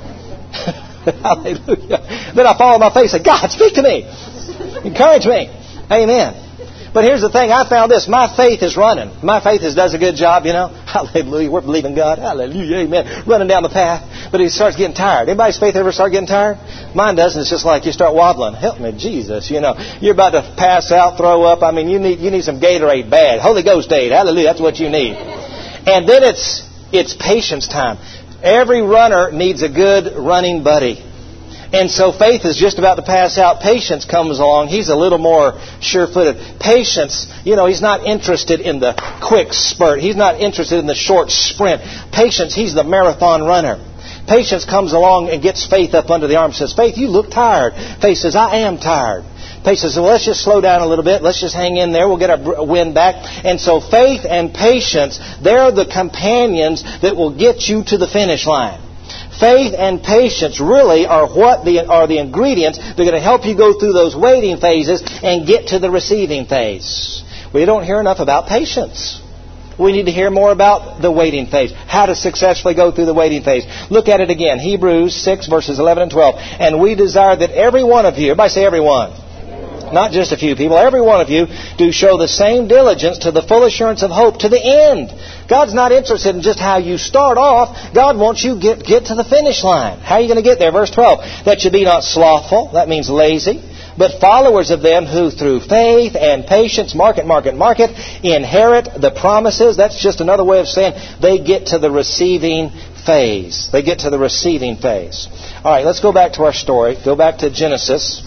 Hallelujah. Then I fall on my face and say, God, speak to me. Encourage me. Amen. But here's the thing. I found this. My faith is running. My faith does a good job, Hallelujah. We're believing God. Hallelujah. Amen. Running down the path. But it starts getting tired. Anybody's faith ever start getting tired? Mine doesn't. It's just like you start wobbling. Help me, Jesus. You're about to pass out, throw up. You need some Gatorade bad. Holy Ghost aid. Hallelujah. That's what you need. And then it's patience time. Every runner needs a good running buddy. And so faith is just about to pass out. Patience comes along. He's a little more sure-footed. Patience, he's not interested in the quick spurt. He's not interested in the short sprint. Patience, he's the marathon runner. Patience comes along and gets Faith up under the arm and says, Faith, you look tired. Faith says, I am tired. Faith says, well, let's just slow down a little bit. Let's just hang in there. We'll get our wind back. And so faith and patience, they're the companions that will get you to the finish line. Faith and patience really are the ingredients that are going to help you go through those waiting phases and get to the receiving phase. We don't hear enough about patience. We need to hear more about the waiting phase, how to successfully go through the waiting phase. Look at it again, Hebrews 6, verses 11 and 12. And we desire that every one of you, everybody say everyone, not just a few people, every one of you do show the same diligence to the full assurance of hope to the end. God's not interested in just how you start off. God wants you to get to the finish line. How are you going to get there? Verse 12, that you be not slothful, that means lazy, but followers of them who through faith and patience, mark it, inherit the promises. That's just another way of saying they get to the receiving phase. They get to the receiving phase. All right, let's go back to our story. Go back to Genesis.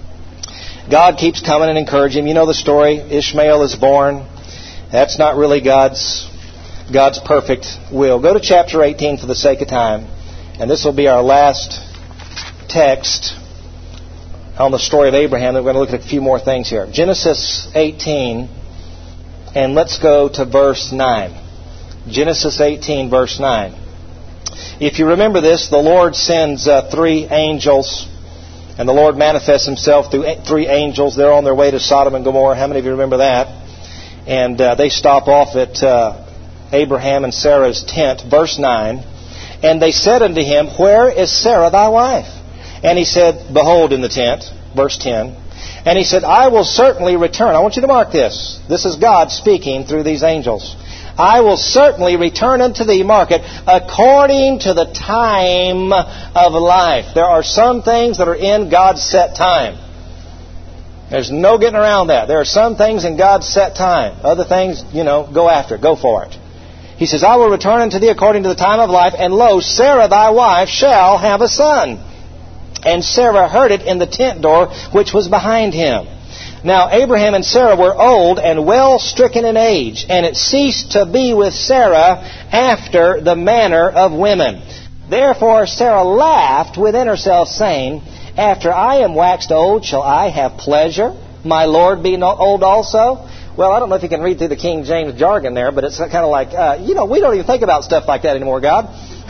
God keeps coming and encouraging him. You know the story. Ishmael is born. That's not really God's perfect will. Go to chapter 18 for the sake of time. And this will be our last text on the story of Abraham. We're going to look at a few more things here. Genesis 18. And let's go to verse 9. Genesis 18, verse 9. If you remember this, the Lord sends 3 angels. And the Lord manifests himself through 3 angels. They're on their way to Sodom and Gomorrah. How many of you remember that? And they stop off at Abraham and Sarah's tent. Verse 9. And they said unto him, Where is Sarah thy wife? And he said, Behold in the tent. Verse 10. And he said, I will certainly return. I want you to mark this. This is God speaking through these angels. I will certainly return unto thee, mark it, according to the time of life. There are some things that are in God's set time. There's no getting around that. There are some things in God's set time. Other things, go after it. Go for it. He says, I will return unto thee according to the time of life, and lo, Sarah thy wife shall have a son. And Sarah heard it in the tent door which was behind him. Now Abraham and Sarah were old and well stricken in age, and it ceased to be with Sarah after the manner of women. Therefore Sarah laughed within herself, saying, After I am waxed old, shall I have pleasure, my Lord being old also? Well, I don't know if you can read through the King James jargon there, but it's kind of like, we don't even think about stuff like that anymore, God.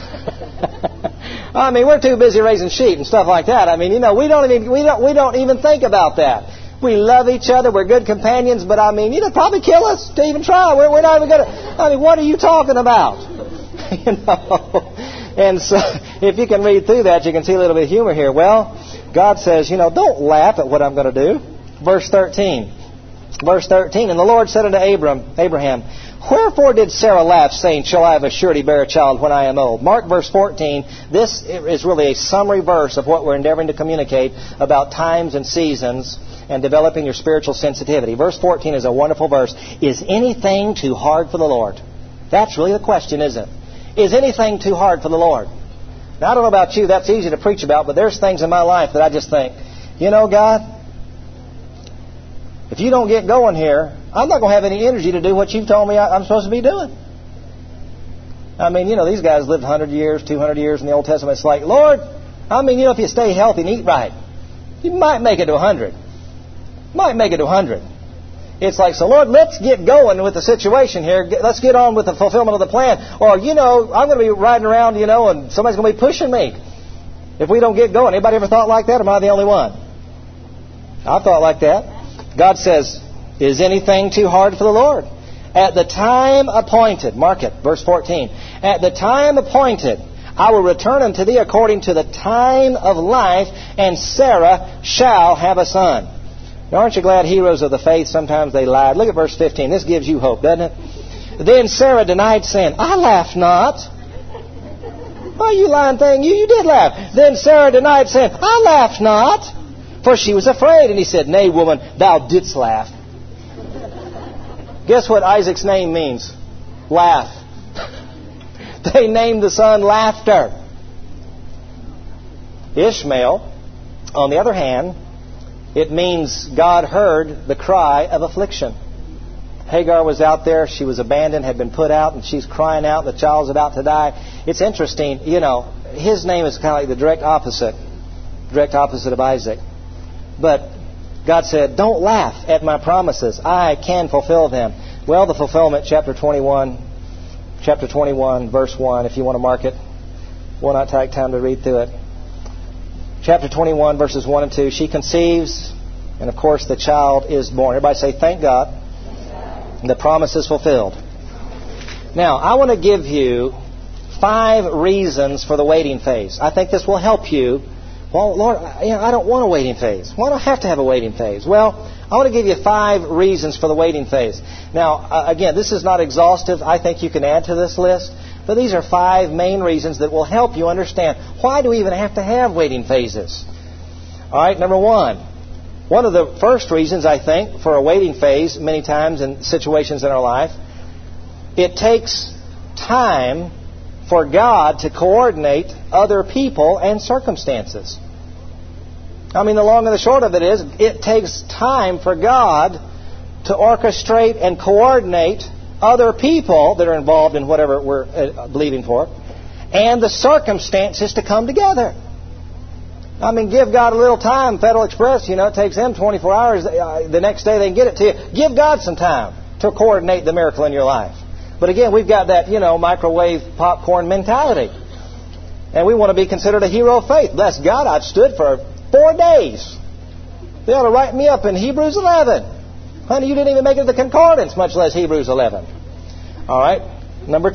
I mean, we're too busy raising sheep and stuff like that. I mean, we don't even think about that. We love each other. We're good companions. But, I mean, it'd probably kill us to even try. We're not even going to... I mean, what are you talking about? And so, if you can read through that, you can see a little bit of humor here. Well, God says, don't laugh at what I'm going to do. Verse 13. And the Lord said unto Abraham, Wherefore did Sarah laugh, saying, Shall I of a surety bear a child when I am old? Mark verse 14. This is really a summary verse of what we're endeavoring to communicate about times and seasons and developing your spiritual sensitivity. Verse 14 is a wonderful verse. Is anything too hard for the Lord? That's really the question, isn't it? Is anything too hard for the Lord? Now, I don't know about you. That's easy to preach about, but there's things in my life that I just think, God, if you don't get going here, I'm not going to have any energy to do what you've told me I'm supposed to be doing. I mean, these guys lived 100 years, 200 years in the Old Testament. It's like, Lord, if you stay healthy and eat right, you might make it to 100. It's like, so Lord, let's get going with the situation here. Let's get on with the fulfillment of the plan. Or, I'm going to be riding around, and somebody's going to be pushing me if we don't get going. Anybody ever thought like that, or am I the only one? I've thought like that. God says, is anything too hard for the Lord? At the time appointed, mark it, verse 14. At the time appointed, I will return unto thee according to the time of life, and Sarah shall have a son. Now, aren't you glad heroes of the faith, sometimes they lied? Look at verse 15. This gives you hope, doesn't it? Then Sarah denied, saying, I laughed not. Why, you lying thing, you did laugh. Then Sarah denied, saying, I laughed not. For she was afraid. And he said, Nay, woman, thou didst laugh. Guess what Isaac's name means? Laugh. They named the son Laughter. Ishmael, on the other hand, it means God heard the cry of affliction. Hagar was out there. She was abandoned, had been put out, and she's crying out. The child's about to die. It's interesting. His name is kind of like the direct opposite of Isaac. But God said, don't laugh at my promises. I can fulfill them. Well, the fulfillment, chapter 21, verse 1, if you want to mark it. We'll not take time to read through it. Chapter 21, verses 1 and 2. She conceives, and of course the child is born. Everybody say, thank God. The promise is fulfilled. Now, I want to give you 5 reasons for the waiting phase. I think this will help you. Well, Lord, I don't want a waiting phase. Why do I have to have a waiting phase? Well, I want to give you 5 reasons for the waiting phase. Now, again, this is not exhaustive. I think you can add to this list. But these are 5 main reasons that will help you understand why do we even have to have waiting phases. All right, number 1. One of the first reasons, I think, for a waiting phase many times in situations in our life, it takes time for God to coordinate other people and circumstances. I mean, the long and the short of it is, it takes time for God to orchestrate and coordinate other people that are involved in whatever we're believing for, and the circumstances to come together. I mean, give God a little time. Federal Express, it takes them 24 hours. The next day they can get it to you. Give God some time to coordinate the miracle in your life. But again, we've got that, microwave popcorn mentality. And we want to be considered a hero of faith. Bless God, I've stood for 4 days. They ought to write me up in Hebrews 11. Honey, you didn't even make it to the concordance, much less Hebrews 11. All right. Number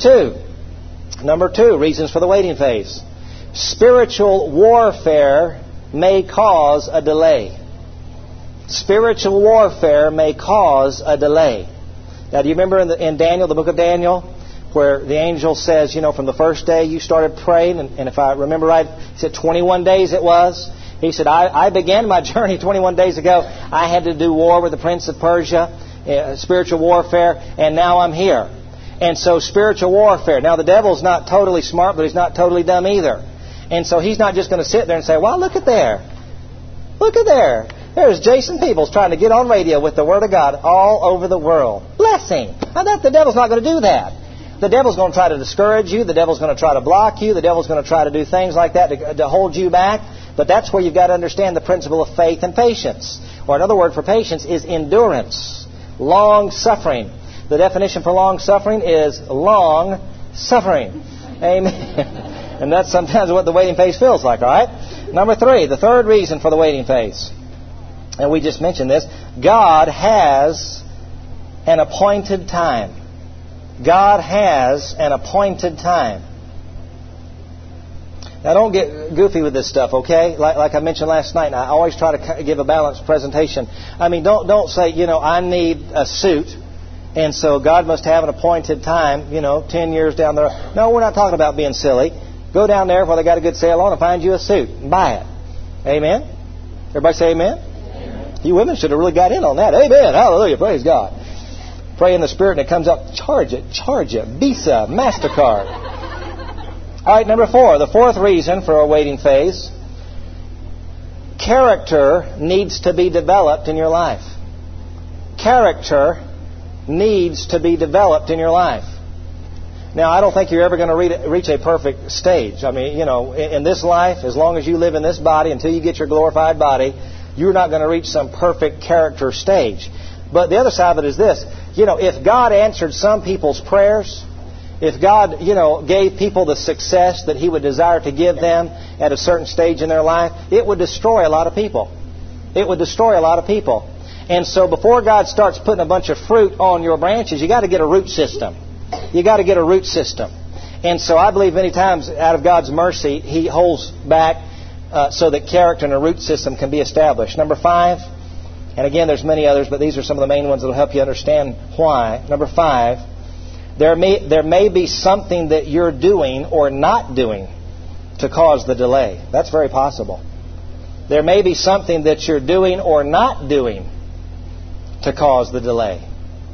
2, reasons for the waiting phase. Spiritual warfare may cause a delay. Spiritual warfare may cause a delay. Now, do you remember in Daniel, the book of Daniel, where the angel says, from the first day you started praying, and if I remember right, he said 21 days it was. He said, I began my journey 21 days ago. I had to do war with the prince of Persia, spiritual warfare, and now I'm here. And so spiritual warfare. Now, the devil's not totally smart, but he's not totally dumb either. And so he's not just going to sit there and say, well, look at there. There's Jason Peebles trying to get on radio with the Word of God all over the world. Bless him. The devil's not going to do that. The devil's going to try to discourage you. The devil's going to try to block you. The devil's going to try to do things like that to hold you back. But that's where you've got to understand the principle of faith and patience. Or another word for patience is endurance. Long suffering. The definition for long suffering is long suffering. Amen. And that's sometimes what the waiting phase feels like, all right? Number 3, the third reason for the waiting phase. And we just mentioned this. God has an appointed time. God has an appointed time. Now, don't get goofy with this stuff, okay? Like I mentioned last night, and I always try to give a balanced presentation. I mean, don't say, I need a suit, and so God must have an appointed time, 10 years down the road. No, we're not talking about being silly. Go down there where they got a good sale on and find you a suit and buy it. Amen? Everybody say amen? Amen. You women should have really got in on that. Amen. Hallelujah. Praise God. Pray in the Spirit and it comes up. Charge it. Visa, MasterCard. All right, number 4. The fourth reason for a waiting phase. Character needs to be developed in your life. Character needs to be developed in your life. Now, I don't think you're ever going to reach a perfect stage. I mean, in this life, as long as you live in this body, until you get your glorified body, you're not going to reach some perfect character stage. But the other side of it is this. If God answered some people's prayers, if God, gave people the success that He would desire to give them at a certain stage in their life, it would destroy a lot of people. It would destroy a lot of people. And so before God starts putting a bunch of fruit on your branches, you got to get a root system. You got to get a root system. And so I believe many times out of God's mercy, He holds back so that character and a root system can be established. Number 5, and again there's many others, but these are some of the main ones that will help you understand why. Number 5, there may be something that you're doing or not doing to cause the delay. That's very possible. There may be something that you're doing or not doing to cause the delay.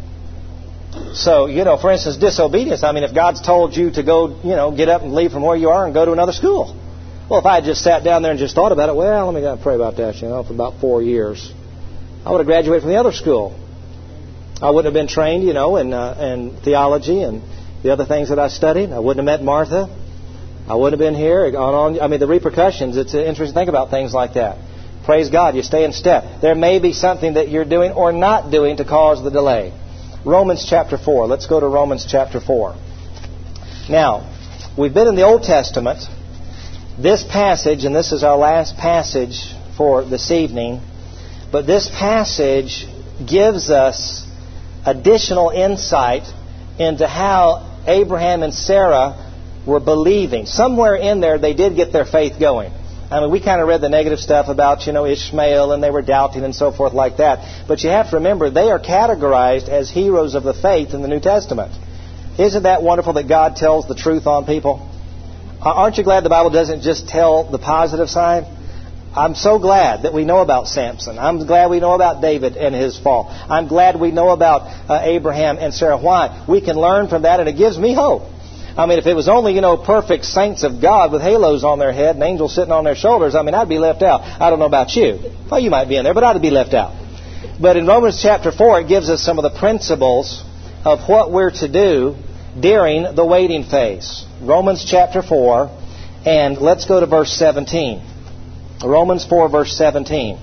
So, for instance, disobedience. I mean, if God's told you to go, get up and leave from where you are and go to another school. Well, if I had just sat down there and just thought about it, let me pray about that, for about 4 years. I would have graduated from the other school. I wouldn't have been trained, in theology and the other things that I studied. I wouldn't have met Martha. I wouldn't have been here. The repercussions, it's interesting to think about things like that. Praise God, you stay in step. There may be something that you're doing or not doing to cause the delay. Romans chapter 4. Let's go to Romans chapter 4. Now, we've been in the Old Testament. This passage, and this is our last passage for this evening, but this passage gives us additional insight into how Abraham and Sarah were believing. Somewhere in there, they did get their faith going. We kind of read the negative stuff about, Ishmael, and they were doubting and so forth like that. But you have to remember, they are categorized as heroes of the faith in the New Testament. Isn't that wonderful that God tells the truth on people? Aren't you glad the Bible doesn't just tell the positive side? I'm so glad that we know about Samson. I'm glad we know about David and his fall. I'm glad we know about Abraham and Sarah. Why? We can learn from that, and it gives me hope. If it was only, perfect saints of God with halos on their head and angels sitting on their shoulders, I'd be left out. I don't know about you. Well, you might be in there, but I'd be left out. But in Romans chapter 4, it gives us some of the principles of what we're to do during the waiting phase. Romans chapter 4, and let's go to verse 17. Romans 4, verse 17.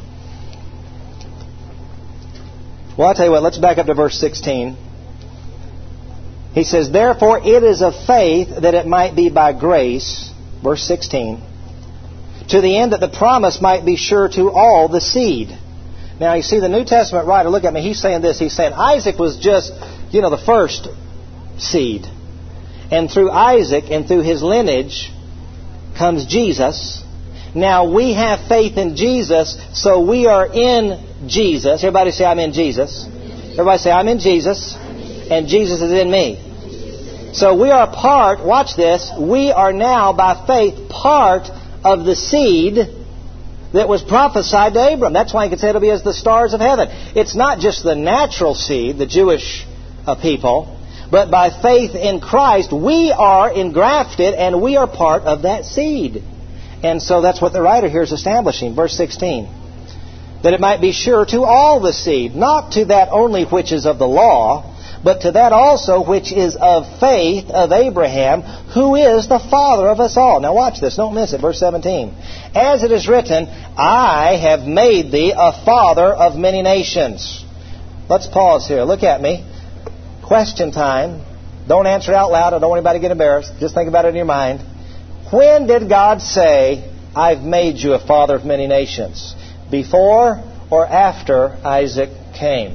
Well, I'll tell you what, let's back up to verse 16. He says, therefore it is of faith that it might be by grace, verse 16, to the end that the promise might be sure to all the seed. Now, you see, the New Testament writer, look at me, he's saying this. He's saying Isaac was just, the first seed. And through Isaac and through his lineage comes Jesus. Now, we have faith in Jesus, so we are in Jesus. Everybody say, I'm in Jesus. Everybody say, I'm in Jesus. And Jesus is in me. So we are part, watch this, we are now by faith part of the seed that was prophesied to Abram. That's why you can say it'll be as the stars of heaven. It's not just the natural seed, the Jewish people, but by faith in Christ, we are engrafted and we are part of that seed. And so that's what the writer here is establishing. Verse 16. that it might be sure to all the seed, not to that only which is of the law, but to that also which is of faith of Abraham, who is the father of us all. Now watch this, don't miss it, verse 17. As it is written, I have made thee a father of many nations. Let's pause here. Look at me. Question time. Don't answer out loud. I don't want anybody to get embarrassed. Just think about it in your mind. When did God say, I've made you a father of many nations? Before or after Isaac came?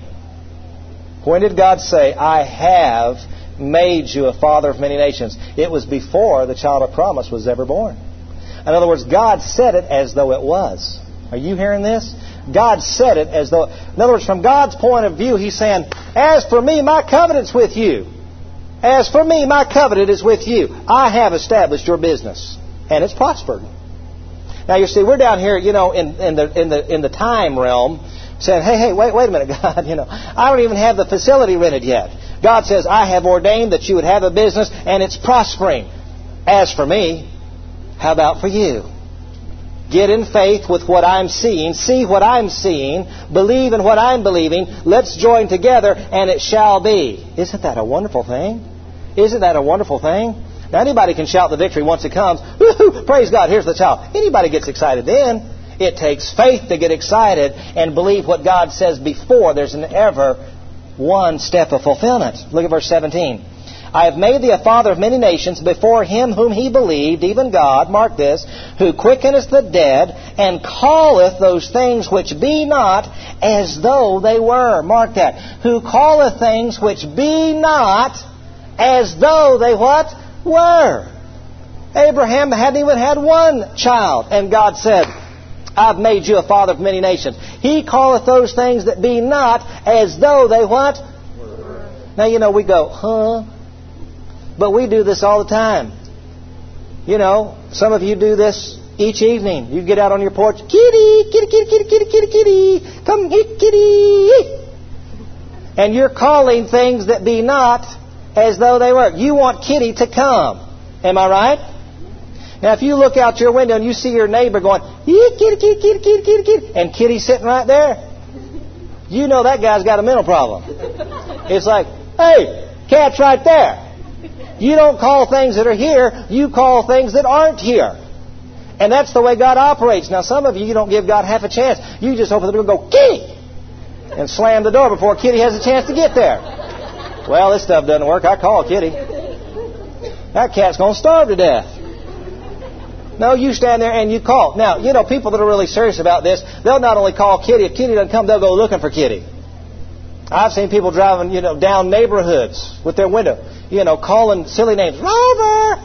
When did God say, I have made you a father of many nations? It was before the child of promise was ever born. In other words, God said it as though it was. Are you hearing this? God said it as though... In other words, from God's point of view, He's saying, as for me, my covenant's with you. As for me, my covenant is with you. I have established your business. And it's prospered. Now, you see, we're down here, in the time realm, saying, hey, wait a minute, God, I don't even have the facility rented yet. God says, I have ordained that you would have a business, and it's prospering. As for me, how about for you? Get in faith with what I'm seeing. See what I'm seeing. Believe in what I'm believing. Let's join together, and it shall be. Isn't that a wonderful thing? Isn't that a wonderful thing? Now, anybody can shout the victory once it comes. Woo-hoo, praise God, here's the child. Anybody gets excited then. It takes faith to get excited and believe what God says before there's an ever one step of fulfillment. Look at verse 17. I have made thee a father of many nations before him whom he believed, even God, mark this, who quickeneth the dead and calleth those things which be not as though they were. Mark that. Who calleth things which be not as though they what? Were. Abraham hadn't even had one child, and God said, I've made you a father of many nations. He calleth those things that be not as though they what? Were. Now, we go, huh? But we do this all the time. Some of you do this each evening. You get out on your porch, kitty, kitty, kitty, kitty, kitty, kitty, kitty, come here, kitty. And you're calling things that be not as though they were. You want Kitty to come. Am I right? Now, if you look out your window and you see your neighbor going, kitty, kitty, kitty, kitty, kitty, kitty, and Kitty's sitting right there, you know that guy's got a mental problem. It's like, hey, cat's right there. You don't call things that are here, you call things that aren't here. And that's the way God operates. Now, some of you don't give God half a chance. You just open the door and go, Kitty! And slam the door before Kitty has a chance to get there. Well, this stuff doesn't work. I call Kitty. That cat's going to starve to death. No, you stand there and you call. Now, people that are really serious about this, they'll not only call Kitty. If Kitty doesn't come, they'll go looking for Kitty. I've seen people driving, down neighborhoods with their window, calling silly names. Rover!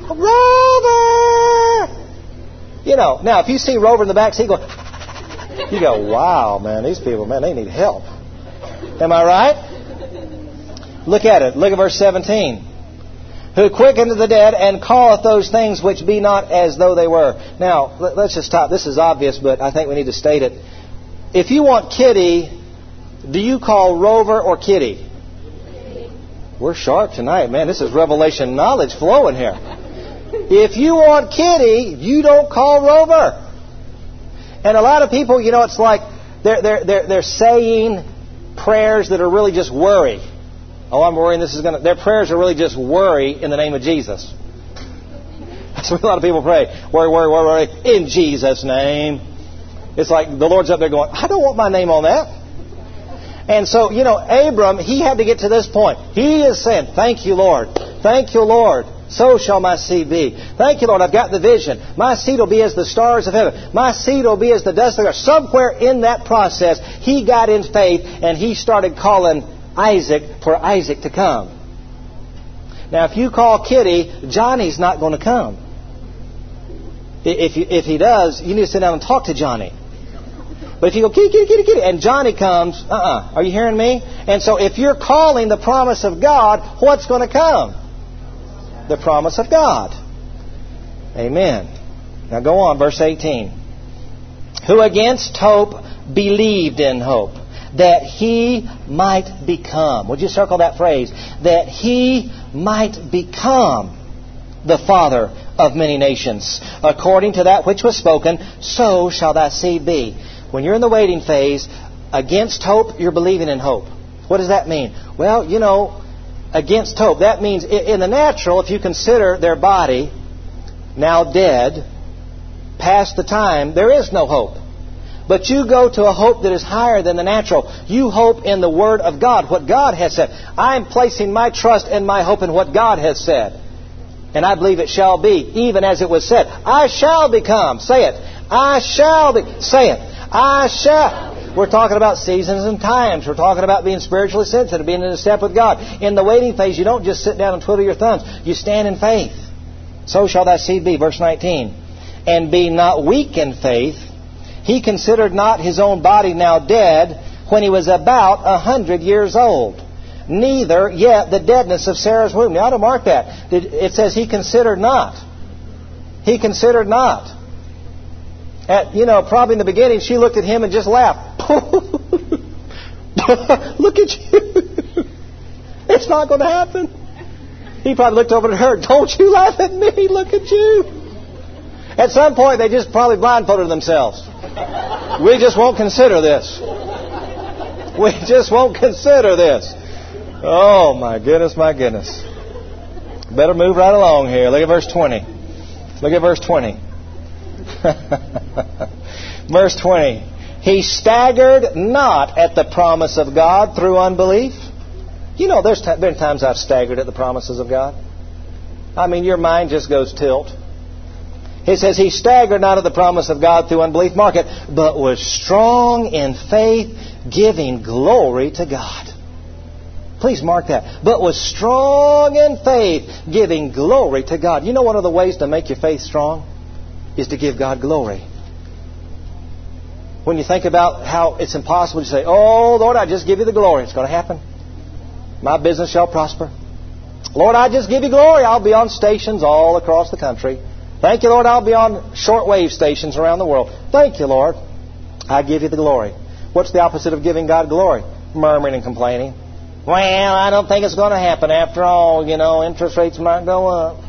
Rover! Now, if you see Rover in the back seat going, you go, wow, man, these people, man, they need help. Am I right? Look at it. Look at verse 17. Who quickeneth the dead and calleth those things which be not as though they were. Now, let's just stop. This is obvious, but I think we need to state it. If you want Kitty, do you call Rover or Kitty? We're sharp tonight, man. This is revelation knowledge flowing here. If you want Kitty, you don't call Rover. And a lot of people, it's like they're saying prayers that are really just worry. Oh, I'm worrying this is going to... Their prayers are really just worry in the name of Jesus. That's what a lot of people pray. Worry, worry, worry, worry. In Jesus' name. It's like the Lord's up there going, I don't want my name on that. And so, Abram, he had to get to this point. He is saying, thank you, Lord. Thank you, Lord. So shall my seed be. Thank you, Lord. I've got the vision. My seed will be as the stars of heaven. My seed will be as the dust of the earth. Somewhere in that process, he got in faith and he started calling Isaac for Isaac to come. Now, if you call Kitty, Johnny's not going to come. If he does, you need to sit down and talk to Johnny. But if you go, Kitty, Kitty, Kitty, Kitty, and Johnny comes, Are you hearing me? And so if you're calling the promise of God, what's going to come? The promise of God. Amen. Now go on, verse 18. Who against hope believed in hope, that he might become. Would you circle that phrase? That he might become the father of many nations. According to that which was spoken, so shall thy seed be. When you're in the waiting phase, against hope, you're believing in hope. What does that mean? Well, against hope. That means in the natural, if you consider their body now dead, past the time, there is no hope. But you go to a hope that is higher than the natural. You hope in the Word of God, what God has said. I'm placing my trust and my hope in what God has said. And I believe it shall be, even as it was said. I shall become. Say it. I shall be. Say it. I shall. We're talking about seasons and times. We're talking about being spiritually sensitive, being in a step with God. In the waiting phase, you don't just sit down and twiddle your thumbs. You stand in faith. So shall thy seed be. Verse 19. And be not weak in faith. He considered not his own body now dead when he was about 100 years old. Neither yet the deadness of Sarah's womb. You ought to mark that. It says he considered not. He considered not. Probably in the beginning she looked at him and just laughed. Look at you. It's not going to happen. He probably looked over at her. Don't you laugh at me. Look at you. At some point they just probably blindfolded themselves. We just won't consider this. We just won't consider this. Oh, my goodness, my goodness. Better move right along here. Look at verse 20. Look at verse 20. Verse 20. He staggered not at the promise of God through unbelief. There's been times I've staggered at the promises of God. I mean, your mind just goes tilt. It says, he staggered not at the promise of God through unbelief, mark it, but was strong in faith, giving glory to God. Please mark that. But was strong in faith, giving glory to God. One of the ways to make your faith strong is to give God glory. When you think about how it's impossible to say, oh, Lord, I just give you the glory. It's going to happen. My business shall prosper. Lord, I just give you glory. I'll be on stations all across the country. Thank you, Lord, I'll be on shortwave stations around the world. Thank you, Lord. I give you the glory. What's the opposite of giving God glory? Murmuring and complaining. Well, I don't think it's going to happen after all. Interest rates might go up.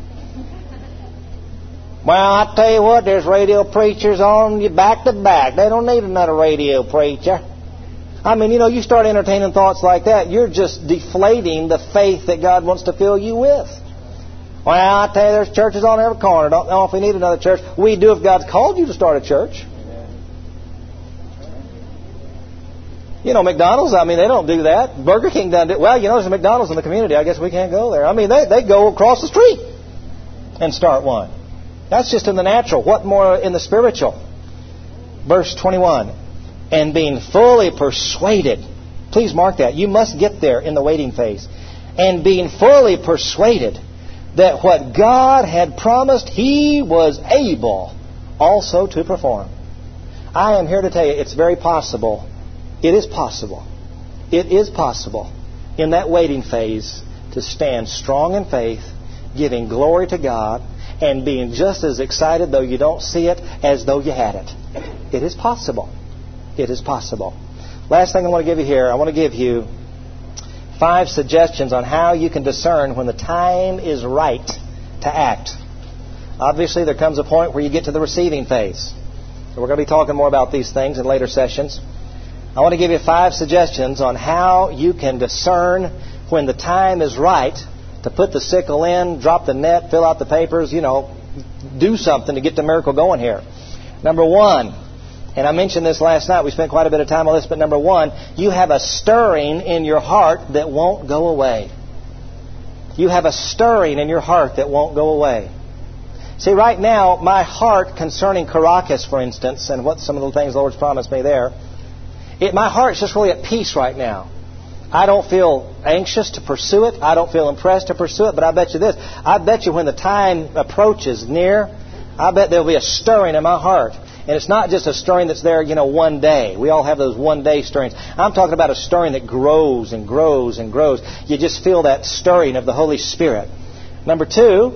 Well, I tell you what, there's radio preachers on you back to back. They don't need another radio preacher. I mean, you start entertaining thoughts like that, you're just deflating the faith that God wants to fill you with. Well, I tell you, there's churches on every corner. Don't know if we need another church. We do if God's called you to start a church. McDonald's, they don't do that. Burger King doesn't do it. Well, there's a McDonald's in the community. I guess we can't go there. They go across the street and start one. That's just in the natural. What more in the spiritual? Verse 21. And being fully persuaded. Please mark that. You must get there in the waiting phase. And being fully persuaded that what God had promised, He was able also to perform. I am here to tell you, it's very possible. It is possible. It is possible in that waiting phase to stand strong in faith, giving glory to God, and being just as excited, though you don't see it, as though you had it. It is possible. It is possible. Last thing I want to give you here, I want to give you 5 suggestions on how you can discern when the time is right to act. Obviously, there comes a point where you get to the receiving phase. So we're going to be talking more about these things in later sessions. I want to give you 5 suggestions on how you can discern when the time is right to put the sickle in, drop the net, fill out the papers, do something to get the miracle going here. Number 1, and I mentioned this last night, we spent quite a bit of time on this, but number 1, you have a stirring in your heart that won't go away. You have a stirring in your heart that won't go away. See, right now, my heart concerning Caracas, for instance, and what some of the things the Lord's promised me there, my heart's just really at peace right now. I don't feel anxious to pursue it. I don't feel impressed to pursue it. But I bet you this. I bet you when the time approaches near, I bet there'll be a stirring in my heart. And it's not just a stirring that's there, one day. We all have those one-day stirrings. I'm talking about a stirring that grows and grows and grows. You just feel that stirring of the Holy Spirit. Number two,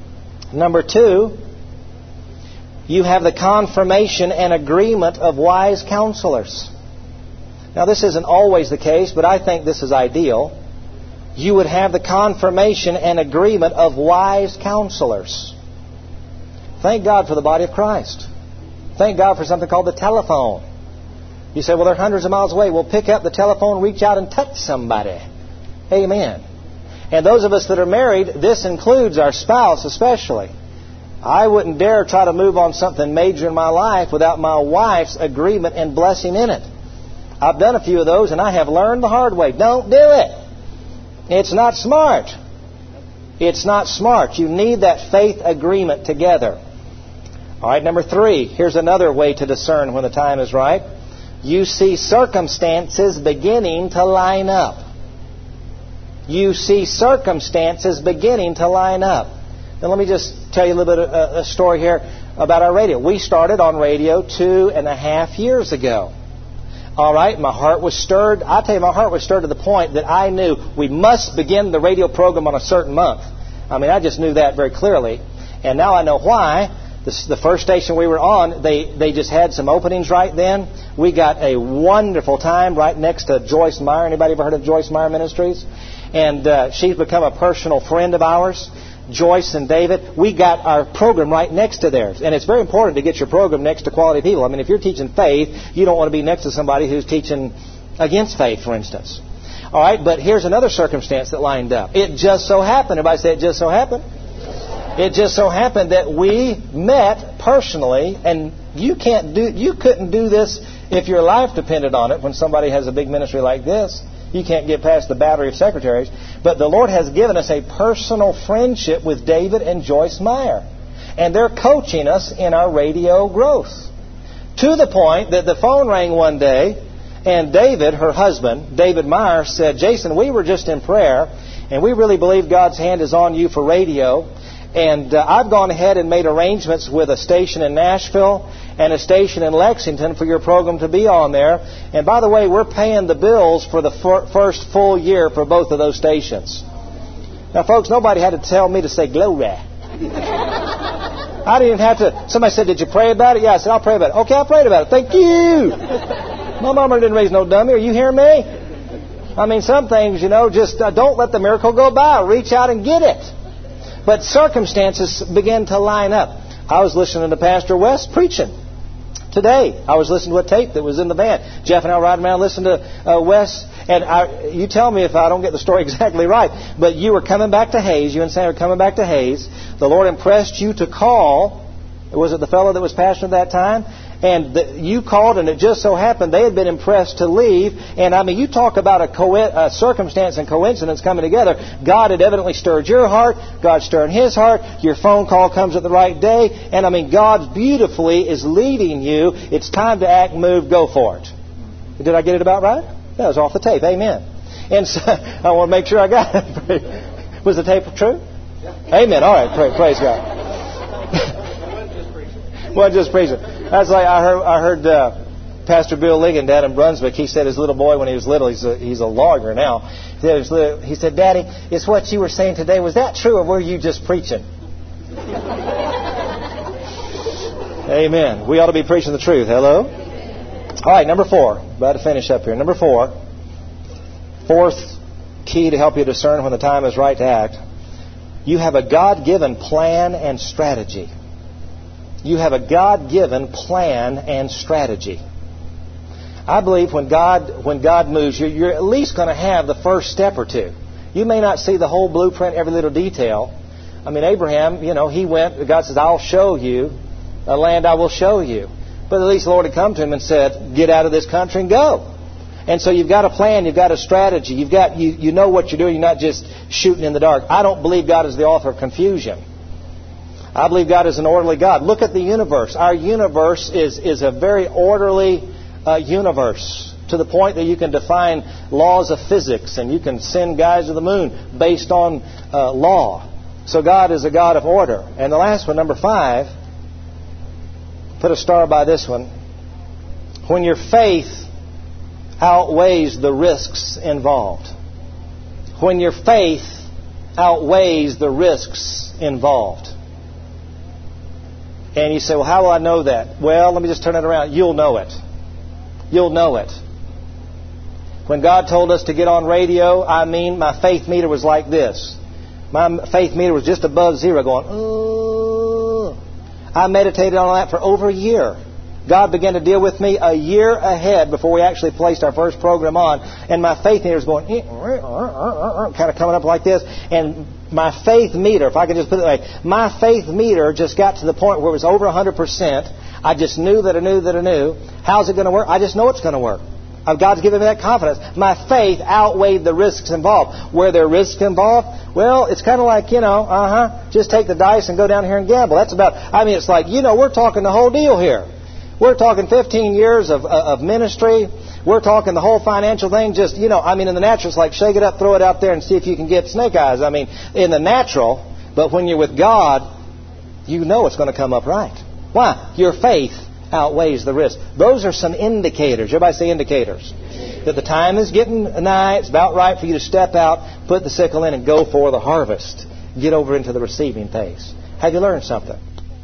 you have the confirmation and agreement of wise counselors. Now, this isn't always the case, but I think this is ideal. You would have the confirmation and agreement of wise counselors. Thank God for the body of Christ. Thank God for something called the telephone. You say, well, they're hundreds of miles away. Well, pick up the telephone, reach out and touch somebody. Amen. And those of us that are married, this includes our spouse especially. I wouldn't dare try to move on something major in my life without my wife's agreement and blessing in it. I've done a few of those, and I have learned the hard way. Don't do it. It's not smart. It's not smart. You need that faith agreement together. All right, number 3. Here's another way to discern when the time is right. You see circumstances beginning to line up. You see circumstances beginning to line up. Now let me just tell you a little bit of a story here about our radio. We started on radio 2.5 years ago. All right, my heart was stirred. I'll tell you, my heart was stirred to the point that I knew we must begin the radio program on a certain month. I mean, I just knew that very clearly. And now I know why. The first station we were on, they just had some openings right then. We got a wonderful time right next to Joyce Meyer. Anybody ever heard of Joyce Meyer Ministries? And she's become a personal friend of ours. Joyce and David, we got our program right next to theirs. And it's very important to get your program next to quality people. I mean, if you're teaching faith, you don't want to be next to somebody who's teaching against faith, for instance. All right, but here's another circumstance that lined up. It just so happened, everybody say it just so happened? It just so happened that we met personally, and you couldn't do this if your life depended on it when somebody has a big ministry like this. You can't get past the battery of secretaries. But the Lord has given us a personal friendship with David and Joyce Meyer. And they're coaching us in our radio growth. To the point that the phone rang one day, and David, her husband, David Meyer, said, Jason, we were just in prayer, and we really believe God's hand is on you for radio. And I've gone ahead and made arrangements with a station in Nashville and a station in Lexington for your program to be on there. And by the way, we're paying the bills for the first full year for both of those stations. Now, folks, nobody had to tell me to say glory. I didn't even have to. Somebody said, did you pray about it? Yeah, I said, I'll pray about it. Okay, I prayed about it. Thank you. My mama didn't raise no dummy. Are you hearing me? I mean, some things, just don't let the miracle go by. Reach out and get it. But circumstances began to line up. I was listening to Pastor West preaching today. I was listening to a tape that was in the van. Jeff and I were riding around listening to West. And you tell me if I don't get the story exactly right. But you were coming back to Hayes. You and Sam were coming back to Hayes. The Lord impressed you to call. Was it the fellow that was pastoring at that time? And you called, and it just so happened they had been impressed to leave. And I mean, you talk about a circumstance and coincidence coming together. God had evidently stirred your heart. God stirred his heart. Your phone call comes at the right day. And I mean, God beautifully is leading you. It's time to act, move, go for it. Did I get it about right? That was off the tape. Amen. And so, I want to make sure I got it. Was the tape true? Yeah. Amen. All right. Praise God. Well, just preaching. That's like I heard Pastor Bill Ligon down in Brunswick. He said his little boy when he was little, he's a logger now. He said, Daddy, it's what you were saying today. Was that true, or were you just preaching? Amen. We ought to be preaching the truth. Hello? All right, number 4. About to finish up here. Number 4. Fourth key to help you discern when the time is right to act. You have a God-given plan and strategy. You have a God-given plan and strategy. I believe when God moves, you're at least going to have the first step or two. You may not see the whole blueprint, every little detail. I mean, Abraham, he went. God says, I'll show you a land I will show you. But at least the Lord had come to him and said, get out of this country and go. And so you've got a plan, you've got a strategy, you know what you're doing, you're not just shooting in the dark. I don't believe God is the author of confusion. I believe God is an orderly God. Look at the universe. Our universe is a very orderly universe, to the point that you can define laws of physics and you can send guys to the moon based on law. So God is a God of order. And the last one, number 5, put a star by this one. When your faith outweighs the risks involved. When your faith outweighs the risks involved. And you say, well, how will I know that? Well, let me just turn it around. You'll know it. You'll know it. When God told us to get on radio, my faith meter was like this. My faith meter was just above 0 going, oh. I meditated on that for over a year. God began to deal with me a year ahead before we actually placed our first program on. And my faith meter was going, kind of coming up like this. And my faith meter, if I could just put it that way, my faith meter just got to the point where it was over 100%. I just knew that I knew. How's it going to work? I just know it's going to work. God's given me that confidence. My faith outweighed the risks involved. Were there risks involved? Well, it's kind of like, just take the dice and go down here and gamble. That's about, it's like, we're talking the whole deal here. We're talking 15 years of ministry. We're talking the whole financial thing. Just, in the natural, it's like shake it up, throw it out there, and see if you can get snake eyes. In the natural, but when you're with God, you know it's going to come up right. Why? Your faith outweighs the risk. Those are some indicators. Everybody say indicators. That the time is getting nigh. It's about right for you to step out, put the sickle in, and go for the harvest. Get over into the receiving phase. Have you learned something?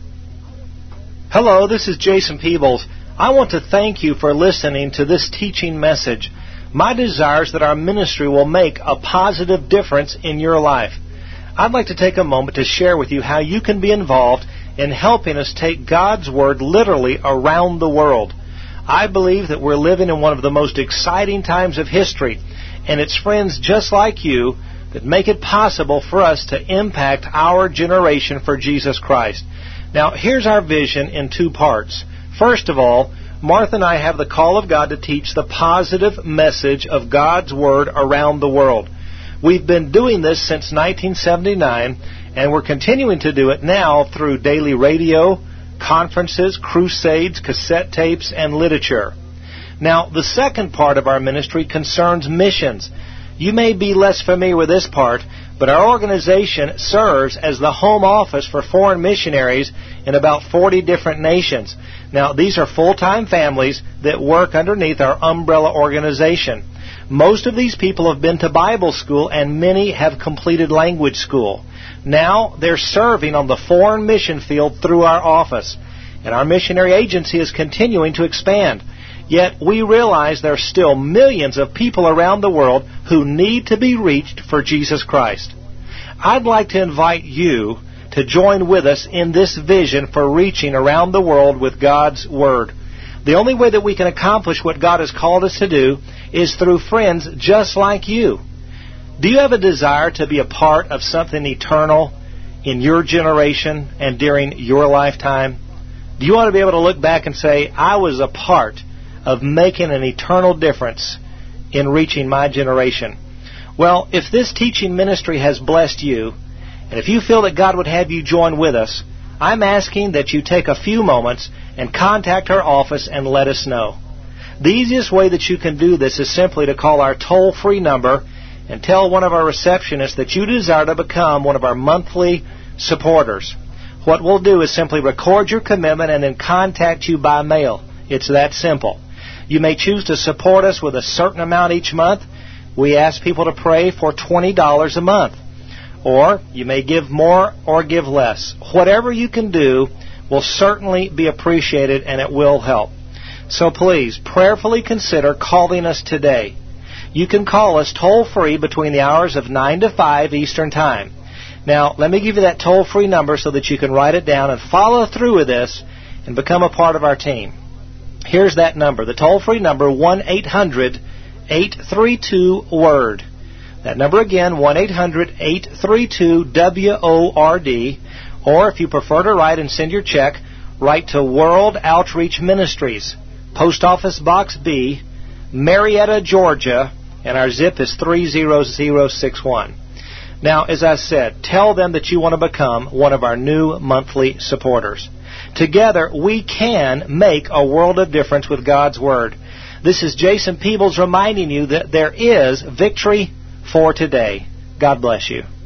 Hello, this is Jason Peebles. I want to thank you for listening to this teaching message. My desire is that our ministry will make a positive difference in your life. I'd like to take a moment to share with you how you can be involved in helping us take God's Word literally around the world. I believe that we're living in one of the most exciting times of history, and it's friends just like you that make it possible for us to impact our generation for Jesus Christ. Now, here's our vision in two parts. First of all, Martha and I have the call of God to teach the positive message of God's Word around the world. We've been doing this since 1979, and we're continuing to do it now through daily radio, conferences, crusades, cassette tapes, and literature. Now, the second part of our ministry concerns missions. You may be less familiar with this part, but our organization serves as the home office for foreign missionaries in about 40 different nations. Now, these are full-time families that work underneath our umbrella organization. Most of these people have been to Bible school, and many have completed language school. Now they're serving on the foreign mission field through our office. And our missionary agency is continuing to expand. Yet we realize there are still millions of people around the world who need to be reached for Jesus Christ. I'd like to invite you to join with us in this vision for reaching around the world with God's Word. The only way that we can accomplish what God has called us to do is through friends just like you. Do you have a desire to be a part of something eternal in your generation and during your lifetime? Do you want to be able to look back and say, I was a part of making an eternal difference in reaching my generation? Well, if this teaching ministry has blessed you, and if you feel that God would have you join with us, I'm asking that you take a few moments and contact our office and let us know. The easiest way that you can do this is simply to call our toll-free number and tell one of our receptionists that you desire to become one of our monthly supporters. What we'll do is simply record your commitment and then contact you by mail. It's that simple. You may choose to support us with a certain amount each month. We ask people to pray for $20 a month. Or you may give more or give less. Whatever you can do will certainly be appreciated, and it will help. So please, prayerfully consider calling us today. You can call us toll-free between the hours of 9 to 5 Eastern Time. Now, let me give you that toll-free number so that you can write it down and follow through with this and become a part of our team. Here's that number, the toll-free number, 1-800-832-WORD. That number again, 1-800-832-WORD. Or if you prefer to write and send your check, write to World Outreach Ministries, Post Office Box B, Marietta, Georgia, and our zip is 30061. Now, as I said, tell them that you want to become one of our new monthly supporters. Together, we can make a world of difference with God's Word. This is Jason Peebles reminding you that there is victory for today. God bless you.